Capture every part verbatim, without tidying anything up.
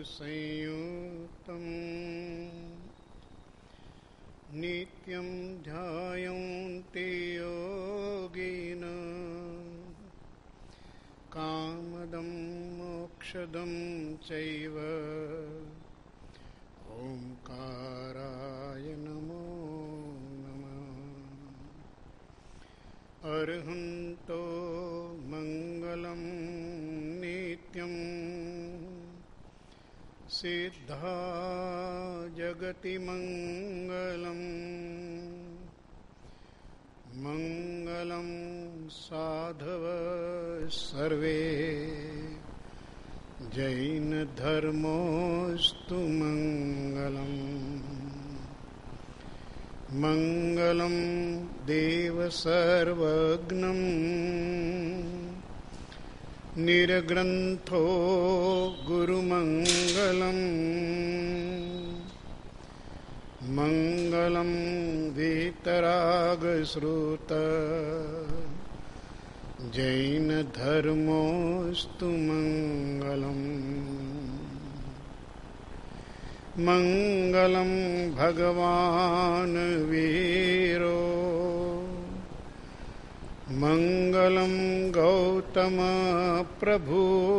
संयुक्तं नित्यं ध्यायन्ति योगिनः कामदं मोक्षदं चैव ओंकाराय नमो नमः। अर्हन्तो मंगलं नित्यं सिद्धा जगति मंगलं मंगलं साधव सर्वे जैन धर्मोस्तु मंगलम् मंगलं देव सर्वज्ञं निर्ग्रंथो गुरुमंगलं मंगलं वीतरागश्रुत जैन धर्मोस्तु मंगलम् मंगलं भगवान् वीरो मंगलं गौतम प्रभु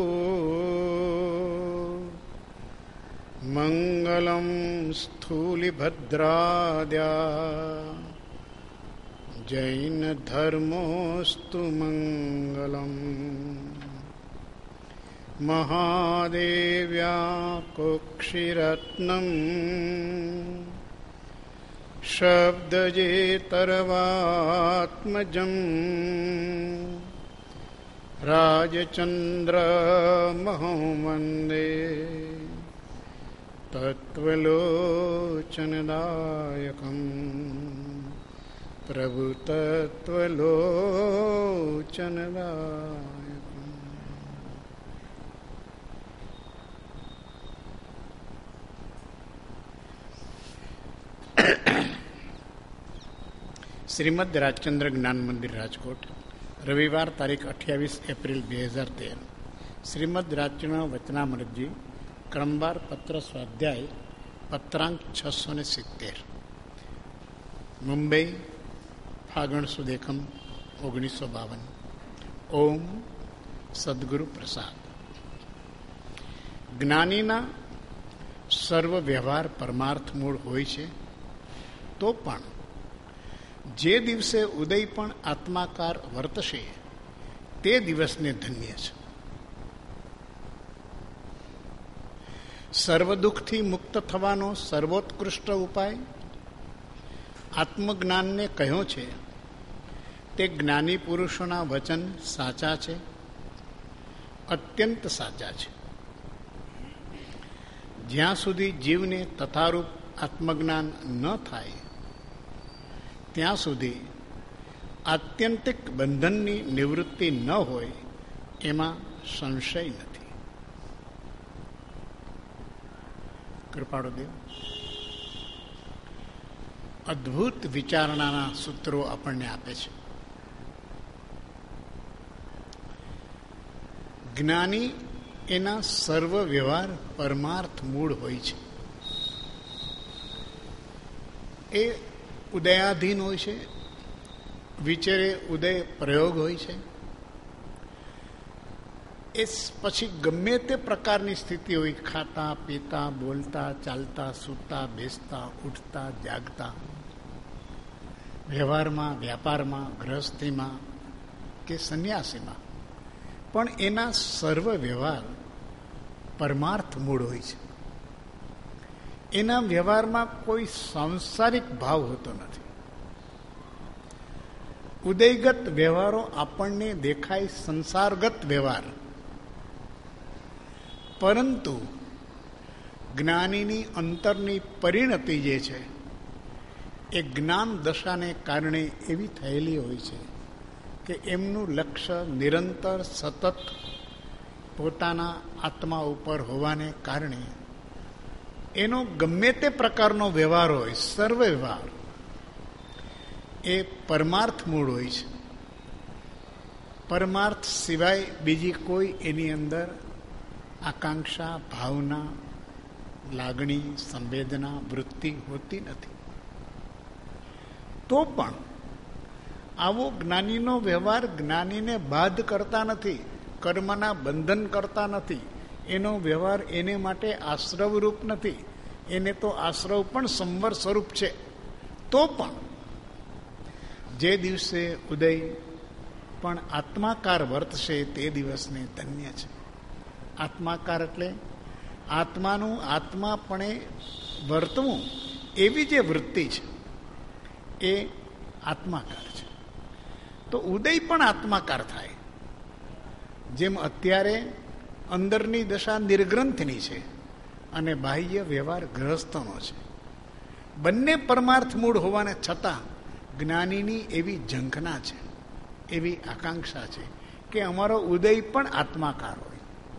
मंगलं स्थूलिभद्राद्या जैन धर्मोस्तु मंगलम् महादेव्या कुक्षिरत्नम् शब्दजेतरवात्मजम् राजचन्द्रमहं वन्दे तत्त्वलोचनदायकम् प्रभुतत्त्वलोचनदायकम्। શ્રીમદ રાજચંદ્ર જ્ઞાન મંદિર રાજકોટ, રવિવાર તારીખ અઠ્યાવીસ એપ્રિલ બે હજાર તેર. શ્રીમદ રાજચંદ્ર વચનામૃતજી, ક્રમવાર પત્ર સ્વાધ્યાય પત્રાંક છસો ને સિત્તેર, મુંબઈ, ફાગણ સુદ એકમ ઓગણીસો બાવન. ઓમ સદગુરુ પ્રસાદ. જ્ઞાનીના સર્વ વ્યવહાર પરમાર્થ મૂળ હોય છે, તો પણ જે દિવસે ઉદય પણ આત્માકાર વર્તશે તે દિવસને ધન્ય છે. સર્વ દુઃખથી મુક્ત થવાનો સર્વોત્કૃષ્ટ ઉપાય આત્મજ્ઞાનને કહ્યો છે. તે જ્ઞાની પુરુષોના વચન સાચા છે, અત્યંત સાચા છે. જ્યાં સુધી જીવને તથારૂપ આત્મજ્ઞાન ન થાય ત્યાં સુધી આત્યંતિક બંધનની નિવૃત્તિ ન હોય એમાં સંશય નથી. કૃપાળુ દેવ અદ્ભુત વિચારણાના સૂત્રો આપણને આપે છે. જ્ઞાની એના સર્વ વ્યવહાર પરમાર્થ મૂળ હોય છે. એ ઉદયાધીન હોય છે, વિચારે ઉદય પ્રયોગ હોય છે. એ પછી ગમે તે પ્રકારની સ્થિતિ હોય, ખાતા પીતા બોલતા ચાલતા સૂતા બેસતા ઉઠતા જાગતા, વ્યવહારમાં વ્યાપારમાં ગૃહસ્થીમાં કે સંન્યાસીમાં, પણ એના સર્વ વ્યવહાર પરમાર્થ મૂળ હોય છે. એના વ્યવહારમાં કોઈ સાંસારિક ભાવ હોતો નથી. ઉદયગત વ્યવહારો આપણને દેખાય સંસારગત વ્યવહાર, પરંતુ જ્ઞાનીની અંતરની પરિણતિ જે છે એ જ્ઞાન દશાને કારણે એવી થયેલી હોય છે કે એમનું લક્ષ્ય નિરંતર સતત પોતાના આત્મા ઉપર હોવાને કારણે એનો ગમે તે પ્રકારનો વ્યવહાર હોય, સર્વ વ્યવહાર એ પરમાર્થ મૂળ હોય છે. પરમાર્થ સિવાય બીજી કોઈ એની અંદર આકાંક્ષા ભાવના લાગણી, સંવેદના, વૃત્તિ હોતી નથી. તો પણ આવો જ્ઞાનીનો વ્યવહાર જ્ઞાનીને બાધ કરતા નથી, કર્મના બંધન કરતા નથી. એનો વ્યવહાર એને માટે આશ્રવરૂપ નથી. એને તો આશ્રવ પણ સંવર સ્વરૂપ છે. તો પણ જે દિવસે ઉદય પણ આત્માકાર વર્તશે તે દિવસને ધન્ય છે. આત્માકાર એટલે આત્માનું આત્માપણે વર્તવું, એવી જે વૃત્તિ છે એ આત્માકાર છે. તો ઉદય પણ આત્માકાર થાય. જેમ અત્યારે અંદરની દશા નિર્ગ્રંથની છે અને બાહ્ય વ્યવહાર ગ્રહસ્થનો છે. બંને પરમાર્થ મૂળ હોવાને છતાં જ્ઞાનીની એવી ઝંખના છે, એવી આકાંક્ષા છે કે અમારો ઉદય પણ આત્માકાર હોય.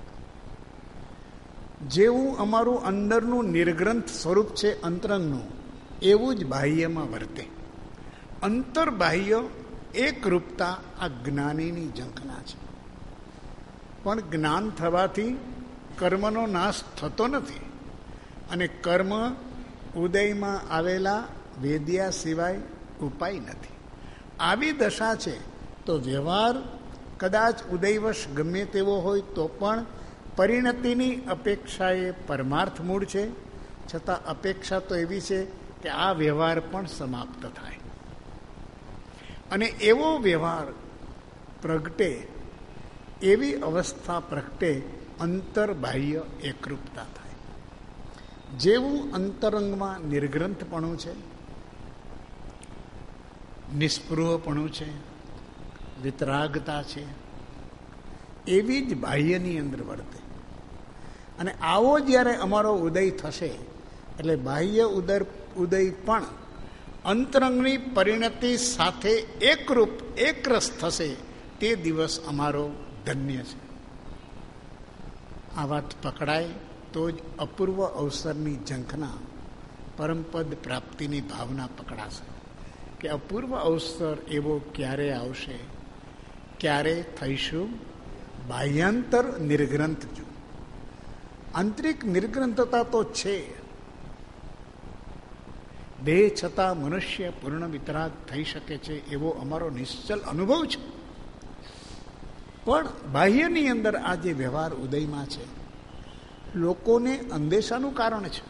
જેવું અમારું અંદરનું નિર્ગ્રંથ સ્વરૂપ છે અંતરંગનું, એવું જ બાહ્યમાં વર્તે. અંતર બાહ્ય એક રૂપતા આ જ્ઞાનીની ઝંખના છે. પણ જ્ઞાન થવાથી કર્મનો નાશ થતો નથી અને કર્મ ઉદયમાં આવેલા વેદ્યા સિવાય ઉપાય નથી. આવી દશા છે તો વ્યવહાર કદાચ ઉદયવશ ગમે તેવો હોય તો પણ પરિણતિની અપેક્ષા એ પરમાર્થ મૂળ છે. છતાં અપેક્ષા તો એવી છે કે આ વ્યવહાર પણ સમાપ્ત થાય અને એવો વ્યવહાર પ્રગટે, એવી અવસ્થા પ્રગટે અંતર બાહ્ય એકરૂપતા થાય. જેવું અંતરંગમાં નિર્ગ્રંથપણું છે, નિસ્પૃહપણું છે, વિતરાગતા છે, એવી જ બાહ્યની અંદર વર્તે. અને આવો જ્યારે અમારો ઉદય થશે એટલે બાહ્ય ઉદર ઉદય પણ અંતરંગની પરિણતિ સાથે એકરૂપ એકરસ થશે. તે દિવસ અમારો ધન્ય છે. આ વાત પકડાય તો જ અપૂર્વ અવસરની ઝંખના, પરમપદ પ્રાપ્તિની ભાવના પકડાશે કે અપૂર્વ અવસર એવો ક્યારે આવશે, ક્યારે થઈશું બાહ્યાંતર નિર્ગ્રંથ. જો આંતરિક નિર્ગ્રંથતા તો છે, દેહ છતાં મનુષ્ય પૂર્ણ વિતરાગ થઈ શકે છે એવો અમારો નિશ્ચલ અનુભવ છે. પણ બાહ્યની અંદર આ જે વ્યવહાર ઉદયમાં છે, લોકોને અંદેશાનું કારણ છે.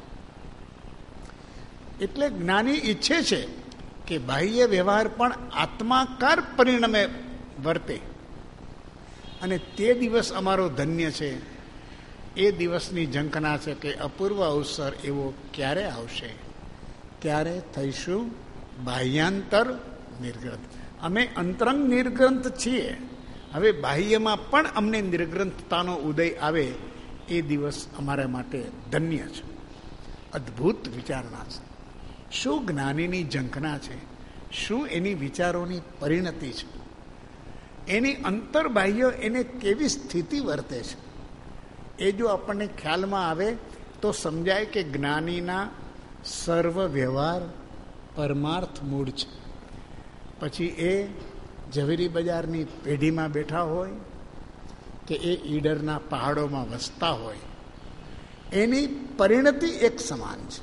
એટલે જ્ઞાની ઈચ્છે છે કે બાહ્ય વ્યવહાર પણ આત્માકાર પરિણમે વર્તે અને તે દિવસ અમારો ધન્ય છે. એ દિવસની ઝંખના છે કે અપૂર્વ અવસર એવો ક્યારે આવશે, ક્યારે થઈશું બાહ્યાંતર નિર્ગ્રંથ. અમે અંતરંગ નિર્ગ્રંથ છીએ, હવે બાહ્યમાં પણ અમને નિર્ગ્રંથતાનો ઉદય આવે એ દિવસ અમારા માટે ધન્ય છે. અદ્ભુત વિચારણા છે. શું જ્ઞાનીની ઝંખના છે, શું એની વિચારોની પરિણતિ છે, એની અંતરબાહ્ય એને કેવી સ્થિતિ વર્તે છે, એ જો આપણને ખ્યાલમાં આવે તો સમજાય કે જ્ઞાનીના સર્વ વ્યવહાર પરમાર્થ મૂળ છે. પછી એ ઝવેરી બજારની પેઢીમાં બેઠા હોય કે એ ઈડરના પહાડોમાં વસતા હોય, એની પરિણતિ એક સમાન છે.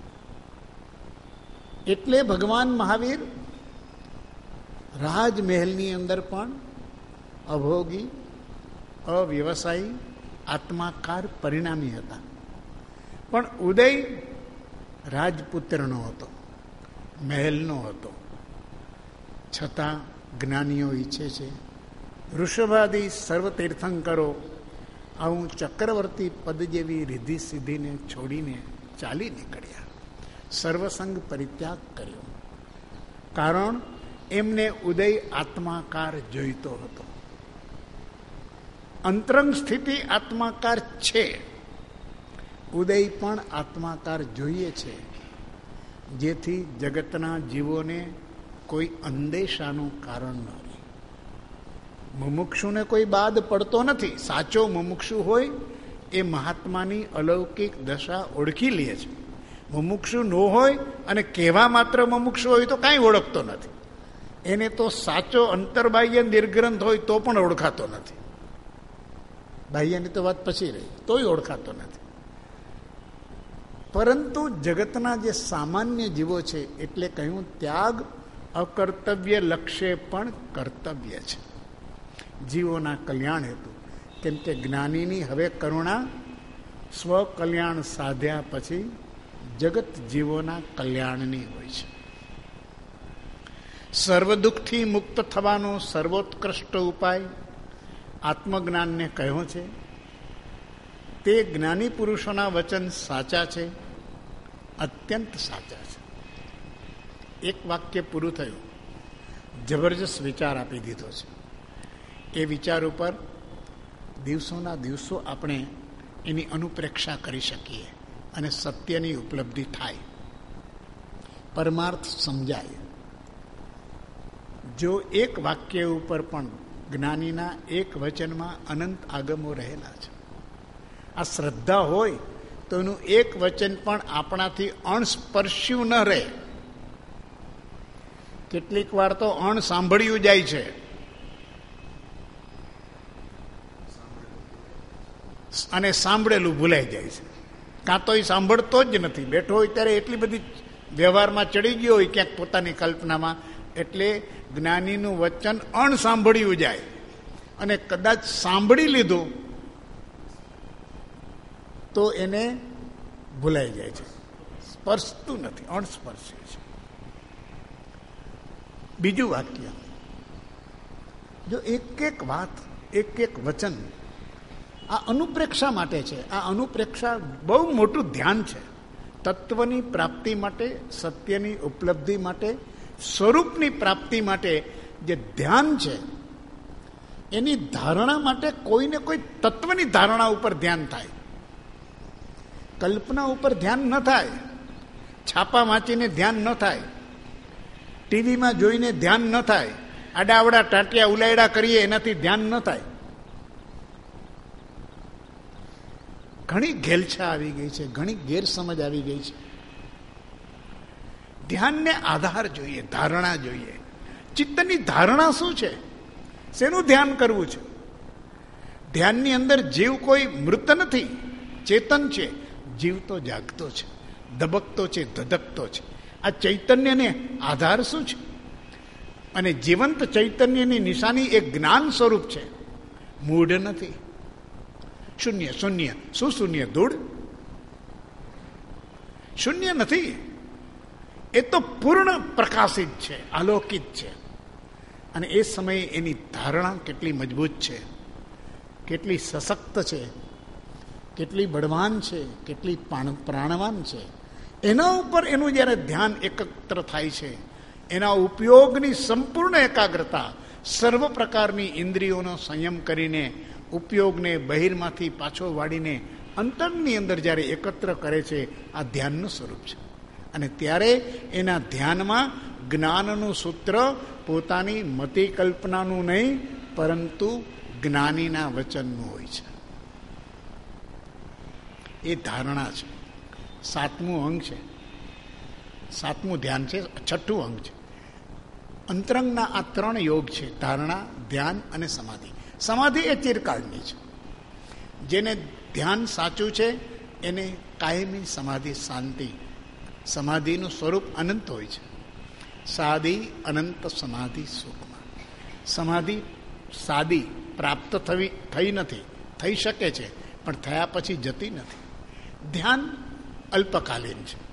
એટલે ભગવાન મહાવીર રાજમહેલની અંદર પણ અભોગી, અવ્યવસાયી, આત્માકાર પરિણામી હતા. પણ ઉદય રાજપુત્રનો હતો, મહેલનો હતો. છતાં જ્ઞાનીઓ ઈચ્છે છે વૃષભાદી સર્વ તીર્થંકરો આવું ચક્રવર્તી પદ જેવી રીધિ સિદ્ધિને છોડીને ચાલી નીકળ્યા, સર્વસંગ પરિત્યાગ કર્યો. કારણ એમને ઉદય આત્માકાર જોઈતો હતો. અંતરંગ સ્થિતિ આત્માકાર છે, ઉદય પણ આત્માકાર જોઈએ છે, જેથી જગતના જીવોને કોઈ અંદેશાનું કારણ ન રહે. મુમુક્ષુને કોઈ બાદ પડતો નથી. સાચો મુમુક્ષુ હોય એ મહાત્માની અલૌકિક દશા ઓળખી લે છે. મુમુક્ષુ ન હોય અને કહેવા માત્ર મુમુક્ષુ હોય તો કાંઈ ઓળખતો નથી. એને તો સાચો અંતરબાહ્ય નિર્ગ્રંથ હોય તો પણ ઓળખાતો નથી. બાહ્યની તો વાત પછી રહી, તોય ઓળખાતો નથી. પરંતુ જગતના જે સામાન્ય જીવો છે એટલે કહ્યું ત્યાગ અકર્તવ્ય લક્ષ્ય પણ કર્તવ્ય છે, જીવોના કલ્યાણ હેતુ. કેમ કે જ્ઞાનીની હવે કરુણા સ્વકલ્યાણ સાધ્યા પછી જગત જીવોના કલ્યાણની હોય છે. સર્વ દુઃખથી મુક્ત થવાનો સર્વોત્કૃષ્ટ ઉપાય આત્મજ્ઞાનને કહ્યો છે. તે જ્ઞાની પુરુષોના વચન સાચા છે, અત્યંત સાચા છે. એક વાક્ય પૂરું થયું, જબરજસ્ત વિચાર આપી દીધો છે. એ વિચાર ઉપર દિવસોના દિવસો આપણે એની અનુપ્રેક્ષા કરી શકીએ અને સત્યની ઉપલબ્ધિ થાય, પરમાર્થ સમજાય. જો એક વાક્ય ઉપર પણ જ્ઞાનીના એક વચનમાં અનંત આગમો રહેલા છે. આ શ્રદ્ધા હોય તો એનું એક વચન પણ આપણાથી અણસ્પર્શ્યું ન રહે. કેટલીક વાર તો અણ સાંભળ્યું જાય છે. અને સાંભળેલું ભૂલાઈ જાય છે. કાં તો એ સાંભળતો જ નથી, બેઠો હોય ત્યારે એટલી બધી વ્યવહારમાં ચડી ગયો હોય ક્યાંક પોતાની કલ્પનામાં, એટલે જ્ઞાનીનું વચન અણ સાંભળ્યું જાય. અને કદાચ સાંભળી લીધું તો એને ભૂલાઈ જાય છે, સ્પર્શતું નથી, અણસ્પર્શી છે. બીજું વાક્ય, જો એક એક વાત, એક એક વચન આ અનુપ્રેક્ષા માટે છે. આ અનુપ્રેક્ષા બહુ મોટું ધ્યાન છે. તત્વની પ્રાપ્તિ માટે, સત્યની ઉપલબ્ધિ માટે, સ્વરૂપની પ્રાપ્તિ માટે જે ધ્યાન છે, એની ધારણા માટે કોઈને કોઈ તત્વની ધારણા ઉપર ધ્યાન થાય, કલ્પના ઉપર ધ્યાન ન થાય, છાપા વાંચીને ધ્યાન ન થાય, ટીવીમાં જોઈને ધ્યાન ન થાય, આડાવડા ટાંટિયા ઉલાયડા કરીએ એનાથી ધ્યાન ન થાય. ઘણી ઘેલછા આવી ગઈ છે, ઘણી ગેરસમજ આવી ગઈ છે. ધ્યાનને આધાર જોઈએ, ધારણા જોઈએ. ચિત્તની ધારણા શું છે? શેનું ધ્યાન કરવું છે? ધ્યાનની અંદર જીવ કોઈ મૃત નથી, ચેતન છે. જીવ તો જાગતો છે, ધબકતો છે, ધધકતો છે. આ ચૈતન્યને આધાર શું છે? અને જીવંત ચૈતન્યની નિશાની એક જ્ઞાન સ્વરૂપ છે, મૂઢ નથી. શૂન્ય શૂન્ય શું શૂન્ય? ધૂળ. શૂન્ય નથી, એ તો પૂર્ણ પ્રકાશિત છે, આલોકિત છે. અને એ સમયે એની ધારણા કેટલી મજબૂત છે, કેટલી સશક્ત છે, કેટલી બળવાન છે, કેટલી પ્રાણવાન છે. એના ઉપર એનું જ્યારે ધ્યાન એકત્ર થાય છે, એના ઉપયોગની સંપૂર્ણ એકાગ્રતા, સર્વ પ્રકારની ઇન્દ્રિયોનો સંયમ કરીને ઉપયોગને બહિરમાંથી પાછો વાળીને અંતરની અંદર જ્યારે એકત્ર કરે છે, આ ધ્યાનનું સ્વરૂપ છે. અને ત્યારે એના ધ્યાનમાં જ્ઞાનનું સૂત્ર પોતાની મતિ કલ્પનાનું નહીં, પરંતુ જ્ઞાનીના વચનનું હોય છે. એ ધારણા છે. સાતમું અંગ છે, સાતમું ધ્યાન છે, છઠ્ઠું અંગ છે. અંતરંગના આ ત્રણ યોગ છે, ધારણા, ધ્યાન અને સમાધિ. સમાધિ એ ચિરકાળની છે. જેને ધ્યાન સાચું છે એને કાયમી સમાધિ, શાંતિ. સમાધિનું સ્વરૂપ અનંત હોય છે. સાદી અનંત સમાધિ સુખમાં. સમાધિ સાદી પ્રાપ્ત થવી થઈ નથી, થઈ શકે છે પણ થયા પછી જતી નથી. ધ્યાન અલ્પકાલીન છે,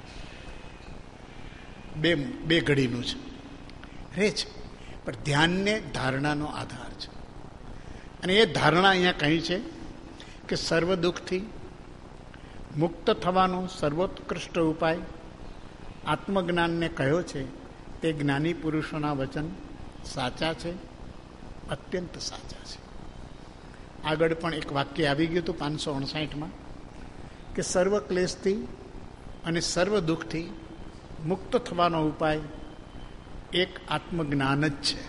બે બે ઘડીનું છે, રહે છે. પણ ધ્યાનને ધારણાનો આધાર છે. અને એ ધારણા અહીંયા કહી છે કે સર્વ દુઃખથી મુક્ત થવાનો સર્વોત્કૃષ્ટ ઉપાય આત્મજ્ઞાનને કહ્યો છે. તે જ્ઞાની પુરુષોના વચન સાચા છે, અત્યંત સાચા છે. આગળ પણ એક વાક્ય આવી ગયું હતું પાંચસો અણસાઠમાં કે સર્વ ક્લેશથી અને સર્વ દુઃખથી મુક્ત થવાનો ઉપાય એક આત્મજ્ઞાન જ છે.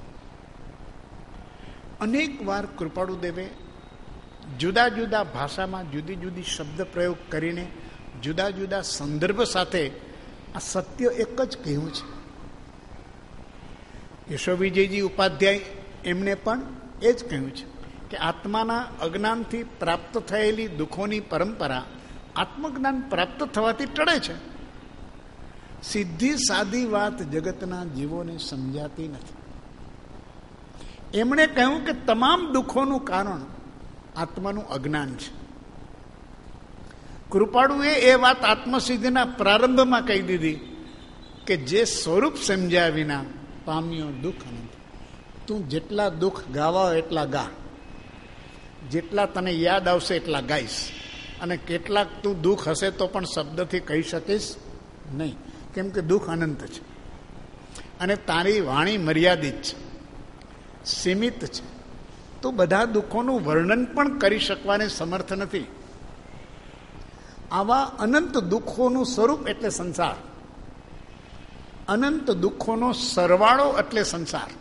અનેક વાર કૃપાળુદેવે જુદા જુદા ભાષામાં જુદી જુદી શબ્દ પ્રયોગ કરીને જુદા જુદા સંદર્ભ સાથે આ સત્ય એક જ કહ્યું છે. યશો વિજયજી ઉપાધ્યાય એમને પણ એ જ કહ્યું છે કે આત્માના અજ્ઞાનથી પ્રાપ્ત થયેલી દુઃખોની પરંપરા આત્મજ્ઞાન પ્રાપ્ત થવાથી ટળે છે. સીધી સાદી વાત જગતના જીવોને સમજાતી નથી. એમણે કહ્યું કે તમામ દુઃખોનું કારણ આત્માનું અજ્ઞાન છે. કૃપાળુએ એ વાત આત્મસિદ્ધિના પ્રારંભમાં કહી દીધી કે જે સ્વરૂપ સમજ્યા વિના પામ્યો દુઃખ અનંત. તું જેટલા દુઃખ ગાવા એટલા ગા, જેટલા તને યાદ આવશે એટલા ગાઈશ, અને કેટલાક તું દુઃખ હશે તો પણ શબ્દથી કહી શકીશ નહીં, કેમ કે દુઃખ અનંત છે અને તારી વાણી મર્યાદિત છે, સીમિત છે. તો બધા દુઃખોનું વર્ણન પણ કરી શકવાને સમર્થ નથી. આવા અનંત દુઃખોનું સ્વરૂપ એટલે સંસાર, અનંત દુઃખોનો સરવાળો એટલે સંસાર.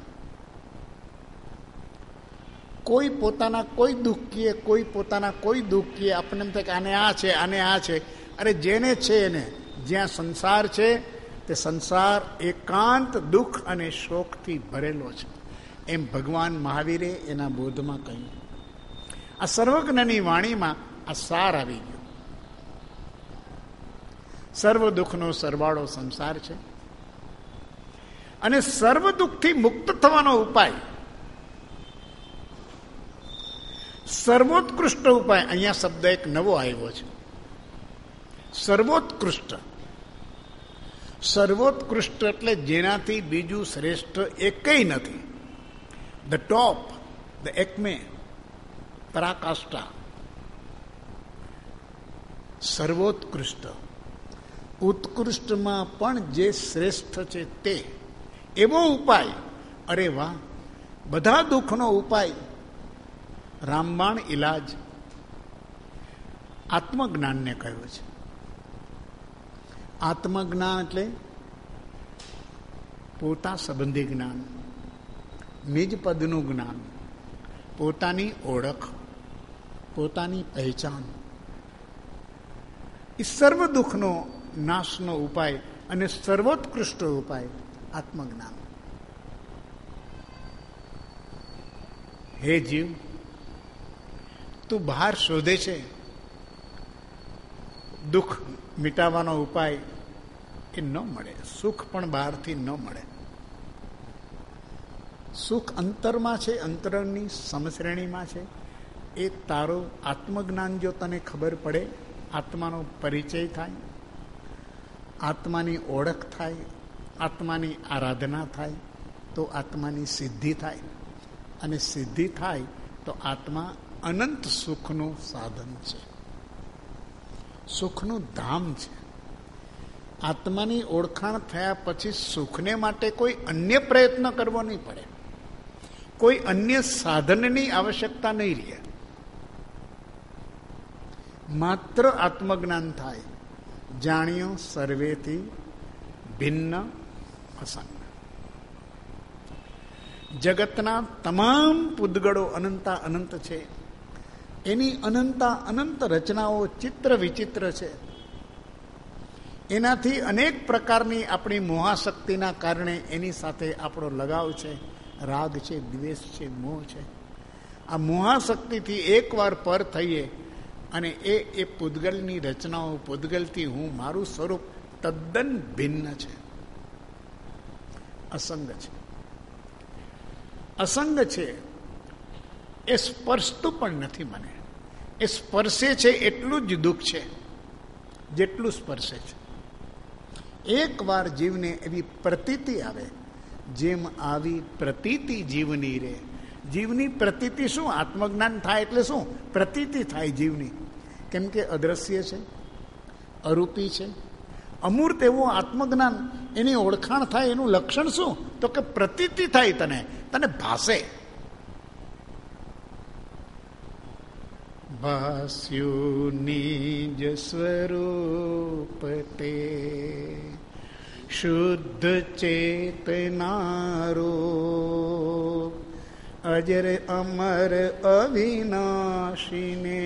કોઈ પોતાના કોઈ દુઃખ કીએ, કોઈ પોતાના કોઈ દુઃખ કીએ, આપણને એમ થાય કે આને આ છે, આને આ છે. અરે જેને છે એને, જ્યાં સંસાર છે તે સંસાર એકાંત દુઃખ અને શોકથી ભરેલો છે, એમ ભગવાન મહાવીરે એના બોધમાં કહ્યું. આ સર્વજ્ઞની વાણીમાં આ સાર આવી ગયો. સર્વ દુઃખનો સરવાળો સંસાર છે અને સર્વ દુઃખથી મુક્ત થવાનો ઉપાય, સર્વોત્કૃષ્ટ ઉપાય, અહીંયા શબ્દ એક નવો આવ્યો છે, સર્વોત્કૃષ્ટ. સર્વોત્કૃષ્ટ એટલે જેનાથી બીજું શ્રેષ્ઠ એકેય નથી. The top, the એકમે, પરાકાષ્ઠા, સર્વોત્કૃષ્ટ. ઉત્કૃષ્ટમાં પણ જે શ્રેષ્ઠ છે તે, એવો ઉપાય. અરે વાહ, બધા દુઃખનો ઉપાય, રામબાણ ઇલાજ આત્મજ્ઞાનને કહ્યો છે. આત્મજ્ઞાન એટલે પોતા સંબંધી જ્ઞાન, નિજ પદનું જ્ઞાન, પોતાની ઓળખ, પોતાની પહેચાન. એ સર્વ દુઃખનો નાશનો ઉપાય અને સર્વોત્કૃષ્ટ ઉપાય આત્મજ્ઞાન. હે જીવ, તું બહાર શોધે છે દુઃખ મિટાવવાનો ઉપાય, એ ન મળે. સુખ પણ બહારથી ન મળે. સુખ અંતરમાં છે, અંતરની સમશ્રેણીમાં છે. એ તારો આત્મજ્ઞાન જો તને ખબર પડે, આત્માનો પરિચય થાય, આત્માની ઓળખ થાય, આત્માની આરાધના થાય, તો આત્માની સિદ્ધિ થાય. અને સિદ્ધિ થાય તો આત્મા અનંત સુખનું સાધન છે, સુખનું ધામ છે. આત્માની ઓળખાણ થયા પછી સુખને માટે કોઈ અન્ય પ્રયત્ન કરવો નહીં પડે, કોઈ અન્ય સાધનની આવશ્યકતા નહીં રહે. માત્ર આત્મજ્ઞાન થાય, જાણ્યો સર્વેથી ભિન્ન અસંગ. જગતના તમામ પૂદગળો અનંતા અનંત છે. એની અનંતા અનંત રચનાઓ ચિત્ર વિચિત્ર છે. એનાથી અનેક પ્રકારની આપણી મોહાશક્તિના કારણે એની સાથે આપણો લગાવ છે, રાગ છે, દ્વેષ છે, મોહ છે. આ મોહાશક્તિથી એકવાર પર થઈએ અને એ એ પૂદગલની રચનાઓ, પૂદગલથી હું, મારું સ્વરૂપ તદ્દન ભિન્ન છે, અસંગ છે. અસંગ છે એ સ્પર્શતું પણ નથી મને. એ સ્પર્શે છે એટલું જ દુઃખ છે જેટલું સ્પર્શે છે. એક વાર જીવને એવી પ્રતીતિ આવે, જેમ આવી પ્રતીતિ જીવની રે. જીવની પ્રતીતિ શું? આત્મજ્ઞાન થાય એટલે શું? પ્રતીતિ થાય જીવની. કેમ કે અદ્રશ્ય છે, અરૂપી છે. અમૂર્ત એવું આત્મજ્ઞાન, એની ઓળખાણ થાય, એનું લક્ષણ શું? તો કે પ્રતીતિ થાય, તને તને ભાસે. ભાસ્યું નિજ સ્વરૂપ તે, શુદ્ધ ચેતનારો, અજર અમર અવિનાશીને,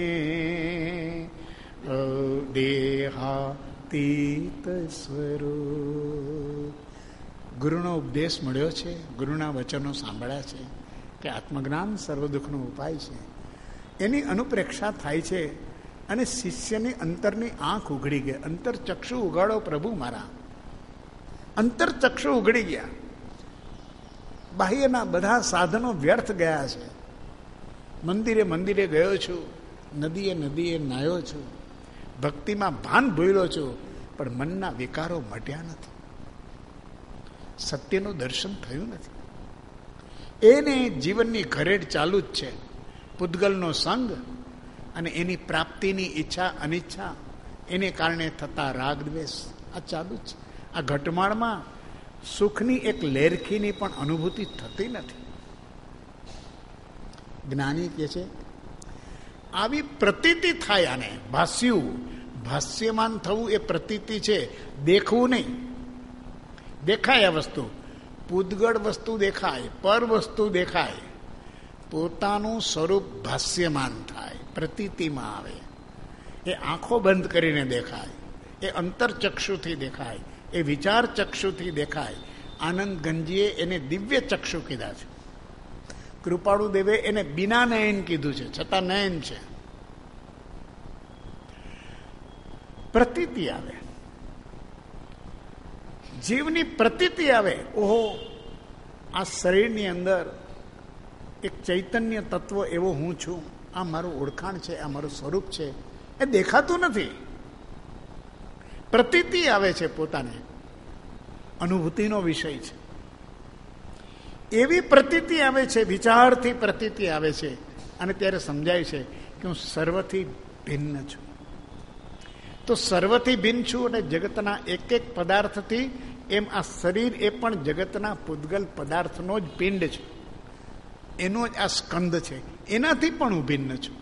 દેહાતીત સ્વરૂપ. ગુરુનો ઉપદેશ મળ્યો છે, ગુરુના વચનો સાંભળ્યા છે કે આત્મજ્ઞાન સર્વ દુઃખનો ઉપાય છે. એની અનુપ્રેક્ષા થાય છે અને શિષ્યની અંતરની આંખ ઉઘડી ગઈ. અંતર ચક્ષુ ઉગાડો પ્રભુ મારા. અંતર ચક્ષુ ઉઘડી ગયા. બાહ્યના બધા સાધનો વ્યર્થ ગયા છે. મંદિરે મંદિરે ગયો છું, નદીએ નદીએ નાયો છું, ભક્તિમાં ભાન ભૂલ્યો છું, પણ મનના વિકારો મટ્યા નથી. સત્યનું દર્શન થયું નથી. એને જીવનની ઘરેડ ચાલુ જ છે. પૂતગલનો સંગ અને એની પ્રાપ્તિની ઈચ્છા અનિચ્છા, એને કારણે થતા રાગ દ્વેષ આ ચાલુ જ છે. આ ઘટમાળમાં સુખની એક લેરખીની પણ અનુભૂતિ થતી નથી. જ્ઞાની કહે છે આવી પ્રતીતિ થાય. આને ભાષ્યું, ભાષ્યમાન થવું એ પ્રતીતિ છે, દેખવું નહીં. દેખાય આ વસ્તુ, પૂતગળ વસ્તુ દેખાય, પર વસ્તુ દેખાય, પોતાનું સ્વરૂપ ભાષ્યમાન થાય, પ્રતીતિમાં આવે. એ આંખો બંધ કરીને દેખાય, એ અંતરચક્ષુથી દેખાય, એ વિચાર ચક્ષુથી દેખાય. આનંદ ગંજીએ એને દિવ્ય ચક્ષુ કીધા છે. કૃપાળુ દેવે એને બિના નયન કીધું છે, છતાં નયન છે. પ્રતીતિ આવે, જીવની પ્રતીતિ આવે. ઓહો, આ શરીરની અંદર એક ચૈતન્ય તત્વ એવો હું છું, આ મારું ઓળખાણ છે, આ મારું સ્વરૂપ છે. એ દેખાતું નથી. પ્રતીતિ આવે છે, પોતાને અનુભૂતિનો વિષય છે. એવી પ્રતીતિ આવે છે, વિચારથી પ્રતીતિ આવે છે. અને ત્યારે સમજાય છે કે હું સર્વથી ભિન્ન છું. તો સર્વથી ભિન્ન છું અને જગતના એક એક પદાર્થથી, એમ આ શરીર એ પણ જગતના પૂતગલ પદાર્થનો જ પિંડ છે, એનો જ આ સ્કંદ છે. એનાથી પણ હું ભિન્ન છું.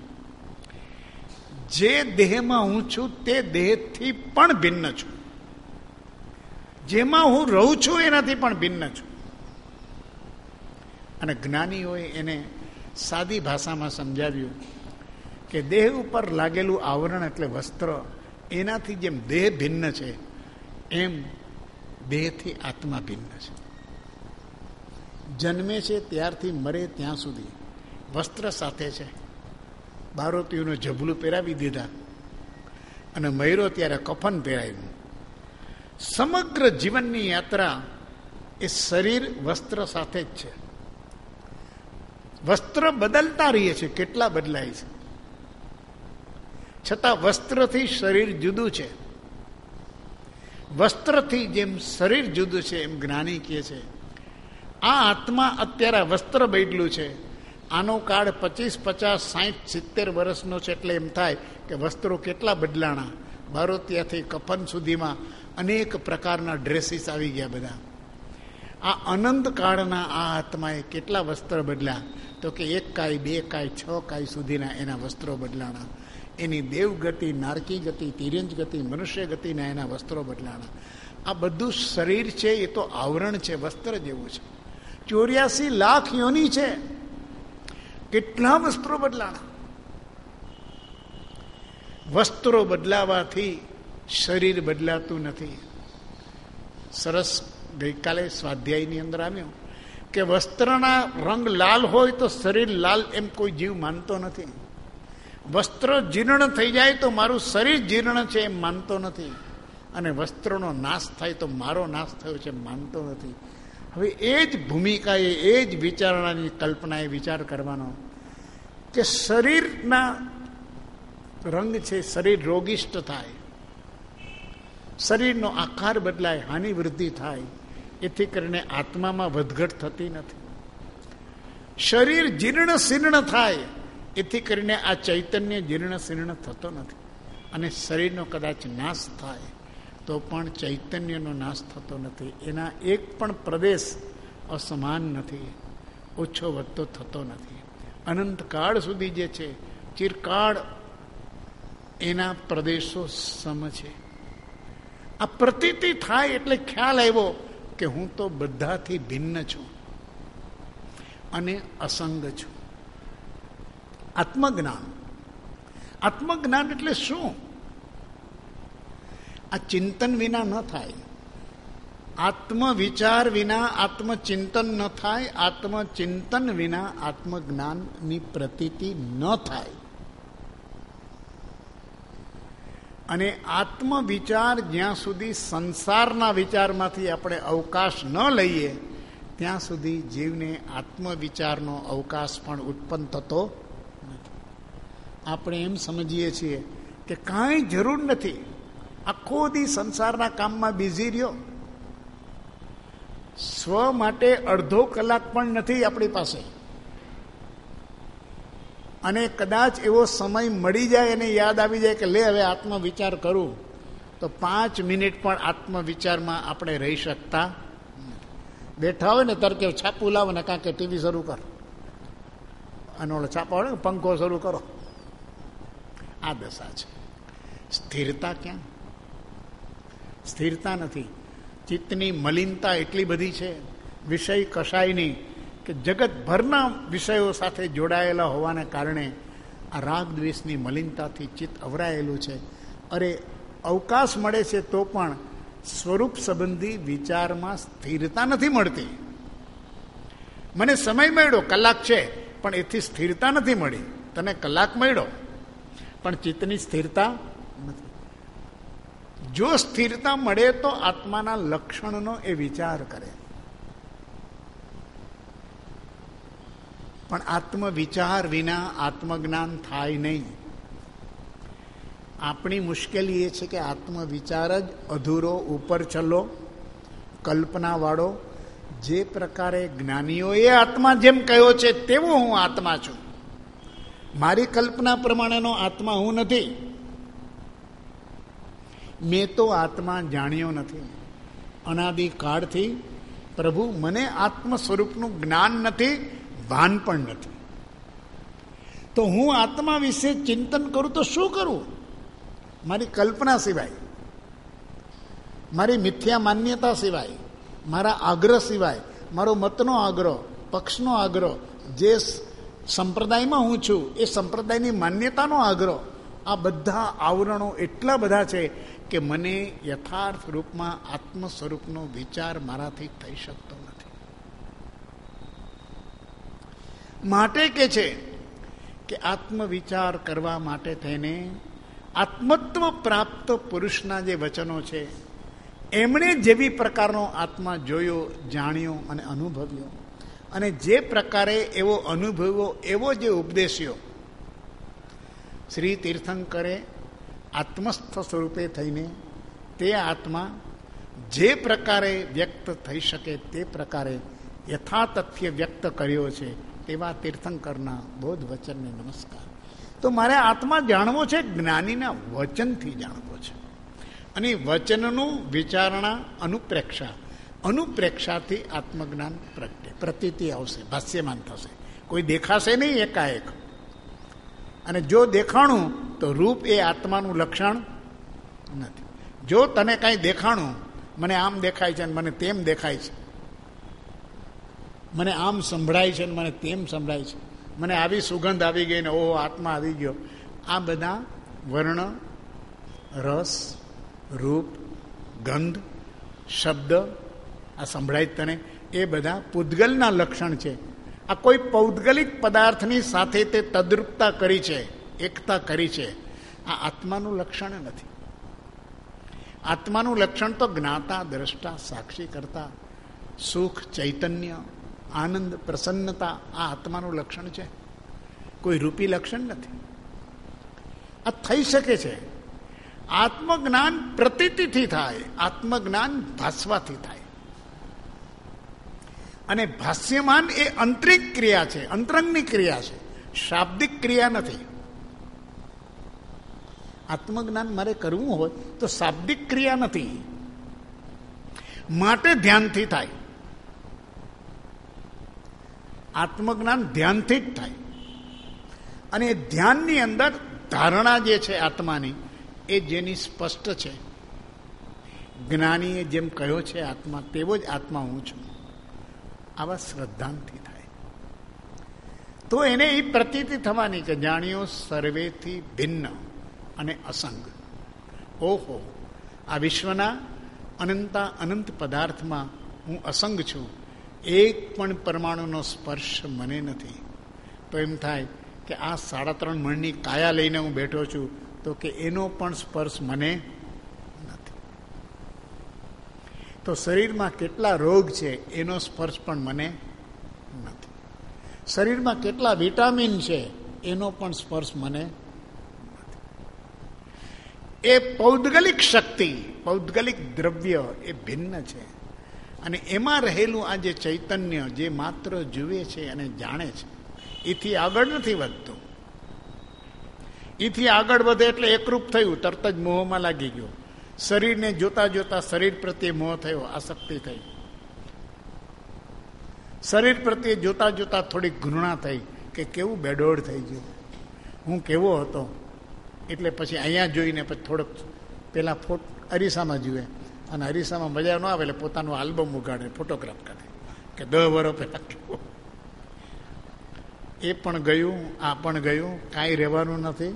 જે દેહમાં હું છું તે દેહથી પણ ભિન્ન છું. જેમાં હું રહું છું એનાથી પણ ભિન્ન છું. અને જ્ઞાનીઓએ એને સાદી ભાષામાં સમજાવ્યું કે દેહ ઉપર લાગેલું આવરણ એટલે વસ્ત્ર, એનાથી જેમ દેહ ભિન્ન છે એમ દેહથી આત્મા ભિન્ન છે. જન્મે છે ત્યારથી મરે ત્યાં સુધી વસ્ત્ર સાથે છે. બારોતીઓને જબલું પહેરાવી દીધા અને મર્યો ત્યારે કફન પહેરાવ્યું. સમગ્ર જીવનની યાત્રા એ શરીર વસ્ત્ર સાથે જ છે. વસ્ત્ર બદલતા રહીએ છે, કેટલા બદલાય છે, છતાં વસ્ત્રથી શરીર જુદું છે. વસ્ત્રથી જેમ શરીર જુદું છે એમ જ્ઞાની કહે છે આ આત્મા અત્યારે વસ્ત્ર બદલ્યું છે. આનો કાળ પચીસ પચાસ સાઠ સિત્તેર વર્ષનો છે, એટલે એમ થાય કે વસ્ત્રો કેટલા બદલાણા. બારોતિયાથી કફન સુધીમાં અનેક પ્રકારના ડ્રેસીસ આવી ગયા બધા. આ અનંત કાળના આ આત્માએ કેટલા વસ્ત્ર બદલ્યા? તો કે એક કાય, બે કાય, છ કાય સુધીના એના વસ્ત્રો બદલાણા. એની દેવગતિ, નારકી ગતિ, તિર્યંજ ગતિ, મનુષ્ય ગતિના એના વસ્ત્રો બદલાણા. આ બધું શરીર છે, એ તો આવરણ છે, વસ્ત્ર જેવું છે. ચોર્યાસી લાખ યોની છે, કેટલા વસ્ત્રો બદલાણા. વસ્ત્રો બદલાવાથી શરીર બદલાતું નથી. સરસ ગઈકાલે સ્વાધ્યાયની અંદર આવ્યું કે વસ્ત્રના રંગ લાલ હોય તો શરીર લાલ એમ કોઈ જીવ માનતો નથી. વસ્ત્ર જીર્ણ થઈ જાય તો મારું શરીર જીર્ણ છે એમ માનતો નથી. અને વસ્ત્રનો નાશ થાય તો મારો નાશ થયો છે એમ માનતો નથી. હવે એ જ ભૂમિકાએ, એ જ વિચારણાની કલ્પનાએ વિચાર કરવાનો કે શરીરના રંગ છે, શરીર રોગિષ્ટ થાય, શરીરનો આકાર બદલાય, હાનિ વૃદ્ધિ થાય, એથી કરીને આત્મામાં વધઘટ થતી નથી. શરીર જીર્ણ શીર્ણ થાય, એથી કરીને આ ચૈતન્ય જીર્ણ શીર્ણ થતો નથી. અને શરીરનો કદાચ નાશ થાય તો પણ ચૈતન્યનો નાશ થતો નથી. એના એક પણ પ્રદેશ અસમાન નથી, ઓછો વધતો થતો નથી. અનંતકાળ સુધી જે છે, ચિરકાળ એના પ્રદેશો સમ છે. આ પ્રતીતિ થાય એટલે ખ્યાલ આવ્યો કે હું તો બધાથી ભિન્ન છું અને અસંગ છું. આત્મજ્ઞાન. આત્મજ્ઞાન એટલે શું? આ ચિંતન વિના ન થાય. આત્મવિચાર વિના આત્મચિંતન ન થાય. આત્મચિંતન વિના આત્મજ્ઞાનની પ્રતીતિ ન થાય. અને આત્મવિચાર જ્યાં સુધી સંસારના વિચારમાંથી આપણે અવકાશ ન લઈએ ત્યાં સુધી જીવને આત્મવિચારનો અવકાશ પણ ઉત્પન્ન થતો નથી. આપણે એમ સમજીએ છીએ કે કાંઈ જરૂર નથી, આખો દી સંસારના કામમાં બિઝી રહ્યો, સ્વ માટે અડધો કલાક પણ નથી આપણી પાસે. અને કદાચ એવો સમય મળી જાય અને યાદ આવી જાય કે લે હવે આત્મવિચાર કરું, તો પાંચ મિનિટ પણ આત્મવિચારમાં આપણે રહી શકતા નથી. બેઠા હોય ને તર કે છાપું લાવો ને કાં કે ટીવી શરૂ કર, અને ઓલો છાપા હોય ને પંખો શરૂ કરો. આ દશા છે. સ્થિરતા ક્યાં? સ્થિરતા નથી. ચિત્તની મલિનતા એટલી બધી છે, વિષય કશાયની, કે જગતભરના વિષયો સાથે જોડાયેલા હોવાને કારણે આ રાગ દ્વેષની મલિનતાથી ચિત્ત અવરાયેલું છે. અરે અવકાશ મળે છે તો પણ સ્વરૂપ સંબંધી વિચારમાં સ્થિરતા નથી મળતી. મને સમય મળ્યો, કલાક છે, પણ એથી સ્થિરતા નથી મળી. તને કલાક મળ્યો પણ ચિત્તની સ્થિરતા નથી. જો સ્થિરતા મળે તો આત્માના લક્ષણનો એ વિચાર કરે. પણ આત્મવિચાર વિના આત્મજ્ઞાન થાય નહીં. આપણી મુશ્કેલી એ છે કે આત્મવિચાર જ અધૂરો, ઉપર ચલો, કલ્પનાવાળો. જે પ્રકારે જ્ઞાનીઓએ આત્મા જેમ કહ્યો છે તેવો હું આત્મા છું, મારી કલ્પના પ્રમાણેનો આત્મા હું નથી. મેં તો આત્મા જાણ્યો નથી. અનાદિકાળથી પ્રભુ મને આત્મ સ્વરૂપનું જ્ઞાન નથી, ભાન પણ નથી. તો હું આત્મા વિશે ચિંતન કરું તો શું કરું? મારી કલ્પના સિવાય, મારી મિથ્યા માન્યતા સિવાય, મારા આગ્રહ સિવાય, મારો મતનો આગ્રહ, પક્ષનો આગ્રહ, જે સંપ્રદાયમાં હું છું એ સંપ્રદાયની માન્યતાનો આગ્રહ, આ બધા આવરણો એટલા બધા છે કે મને યથાર્થ રૂપમાં આત્મ સ્વરૂપનો વિચાર મારાથી થઈ શકતો નથી. માટે કે છે કે આત્મવિચાર કરવા માટે થઈને આત્મત્વ પ્રાપ્ત પુરુષના જે વચનો છે એમણે જેવી પ્રકારનો આત્મા જોયો, જાણ્યો અને અનુભવ્યો, અને જે પ્રકારે એવો અનુભવ્યો એવો જે ઉપદેશ્યો શ્રી તીર્થંકરે આત્મસ્થ સ્વરૂપે થઈને તે આત્મા જે પ્રકારે વ્યક્ત થઈ શકે તે પ્રકારે યથાતથ્ય વ્યક્ત કર્યો છે તેવા તીર્થંકરના બોધ વચનને નમસ્કાર. તો મારે આત્મા જાણવો છે, જ્ઞાનીના વચનથી જાણવો છે. અને વચનનું વિચારણા અનુપ્રેક્ષા, અનુપ્રેક્ષાથી આત્મજ્ઞાન પ્રગટે, પ્રતીતિ આવશે, ભાષ્યમાન થશે. કોઈ દેખાશે નહીં એકાએક. અને જો દેખાણું તો રૂપ એ આત્માનું લક્ષણ નથી. જો તને કાંઈ દેખાણું, મને આમ દેખાય છે અને મને તેમ દેખાય છે, મને આમ સંભળાય છે અને મને તેમ સંભળાય છે, મને આવી સુગંધ આવી ગઈ ને ઓહો આત્મા આવી ગયો, આ બધા વર્ણ, રસ, રૂપ, ગંધ, શબ્દ, આ સંભળાય તને, એ બધા પૂદગલના લક્ષણ છે. આ કોઈ પૌદ્ગલિક પદાર્થની સાથે તે તદ્રુપતા કરી છે, એકતા કરી છે, આ આત્માનું લક્ષણ નથી. આત્માનું લક્ષણ તો જ્ઞાતા, દ્રષ્ટા, સાક્ષી કરતા, સુખ, ચૈતન્ય, આનંદ, પ્રસન્નતા, આ આત્માનું લક્ષણ છે, કોઈ રૂપી લક્ષણ નથી. આ થઈ શકે છે. આત્મજ્ઞાન પ્રતીતિથી થાય, આત્મજ્ઞાન ભાસવાથી થાય. અને ભાષ્યમાન એ આંતરિક ક્રિયા છે, અંતરંગની ક્રિયા છે, શાબ્દિક ક્રિયા નથી. આત્મજ્ઞાન મારે કરવું હોય તો શાબ્દિક ક્રિયા નથી, માટે ધ્યાનથી થાય. આત્મજ્ઞાન ધ્યાનથી જ થાય. અને ધ્યાનની અંદર ધારણા જે છે આત્માની, એ જેની સ્પષ્ટ છે, જ્ઞાનીએ જેમ કહ્યો છે આત્મા તેવો જ આત્મા હું છું, આવા શ્રદ્ધાંતથી થાય. તો એને એ પ્રતીતિ થવાની કે જાણ્યો સર્વેથી ભિન્ન અને અસંગ. ઓહો, આ વિશ્વના અનંતા અનંત પદાર્થમાં હું અસંગ છું, એક પણ પરમાણુનો સ્પર્શ મને નથી. તો એમ થાય કે આ સાડા ત્રણ મણની કાયા લઈને હું બેઠો છું, તો કે એનો પણ સ્પર્શ મને નથી. તો શરીરમાં કેટલા રોગ છે એનો સ્પર્શ પણ મને નથી. શરીરમાં કેટલા વિટામિન છે એનો પણ સ્પર્શ મને નથી. એ પૌદ્ગલિક શક્તિ, પૌદ્ગલિક દ્રવ્ય એ ભિન્ન છે. અને એમાં રહેલું આ જે ચૈતન્ય જે માત્ર જુએ છે અને જાણે છે, એથી આગળ નથી વધતું. એથી આગળ વધે એટલે એકરૂપ થયું, તરત જ મોહમાં લાગી ગયો. શરીરને જોતા જોતા શરીર પ્રત્યે મોહ થયો, આસક્તિ થઈ. શરીર પ્રત્યે જોતા જોતા થોડીક ઘૃણા થઈ કે કેવું બેડોળ થઈ ગયું, હું કેવો હતો. એટલે પછી અહીંયા જોઈને પછી થોડોક પેલા ફોટ અરીસામાં જુએ, અને અરીસામાં મજા ન આવે એટલે પોતાનું આલ્બમ ઉગાડે, ફોટોગ્રાફ કાઢે કે દસ વર્ષ પહેલા કેવો. એ પણ ગયું, આ પણ ગયું, કાંઈ રહેવાનું નથી.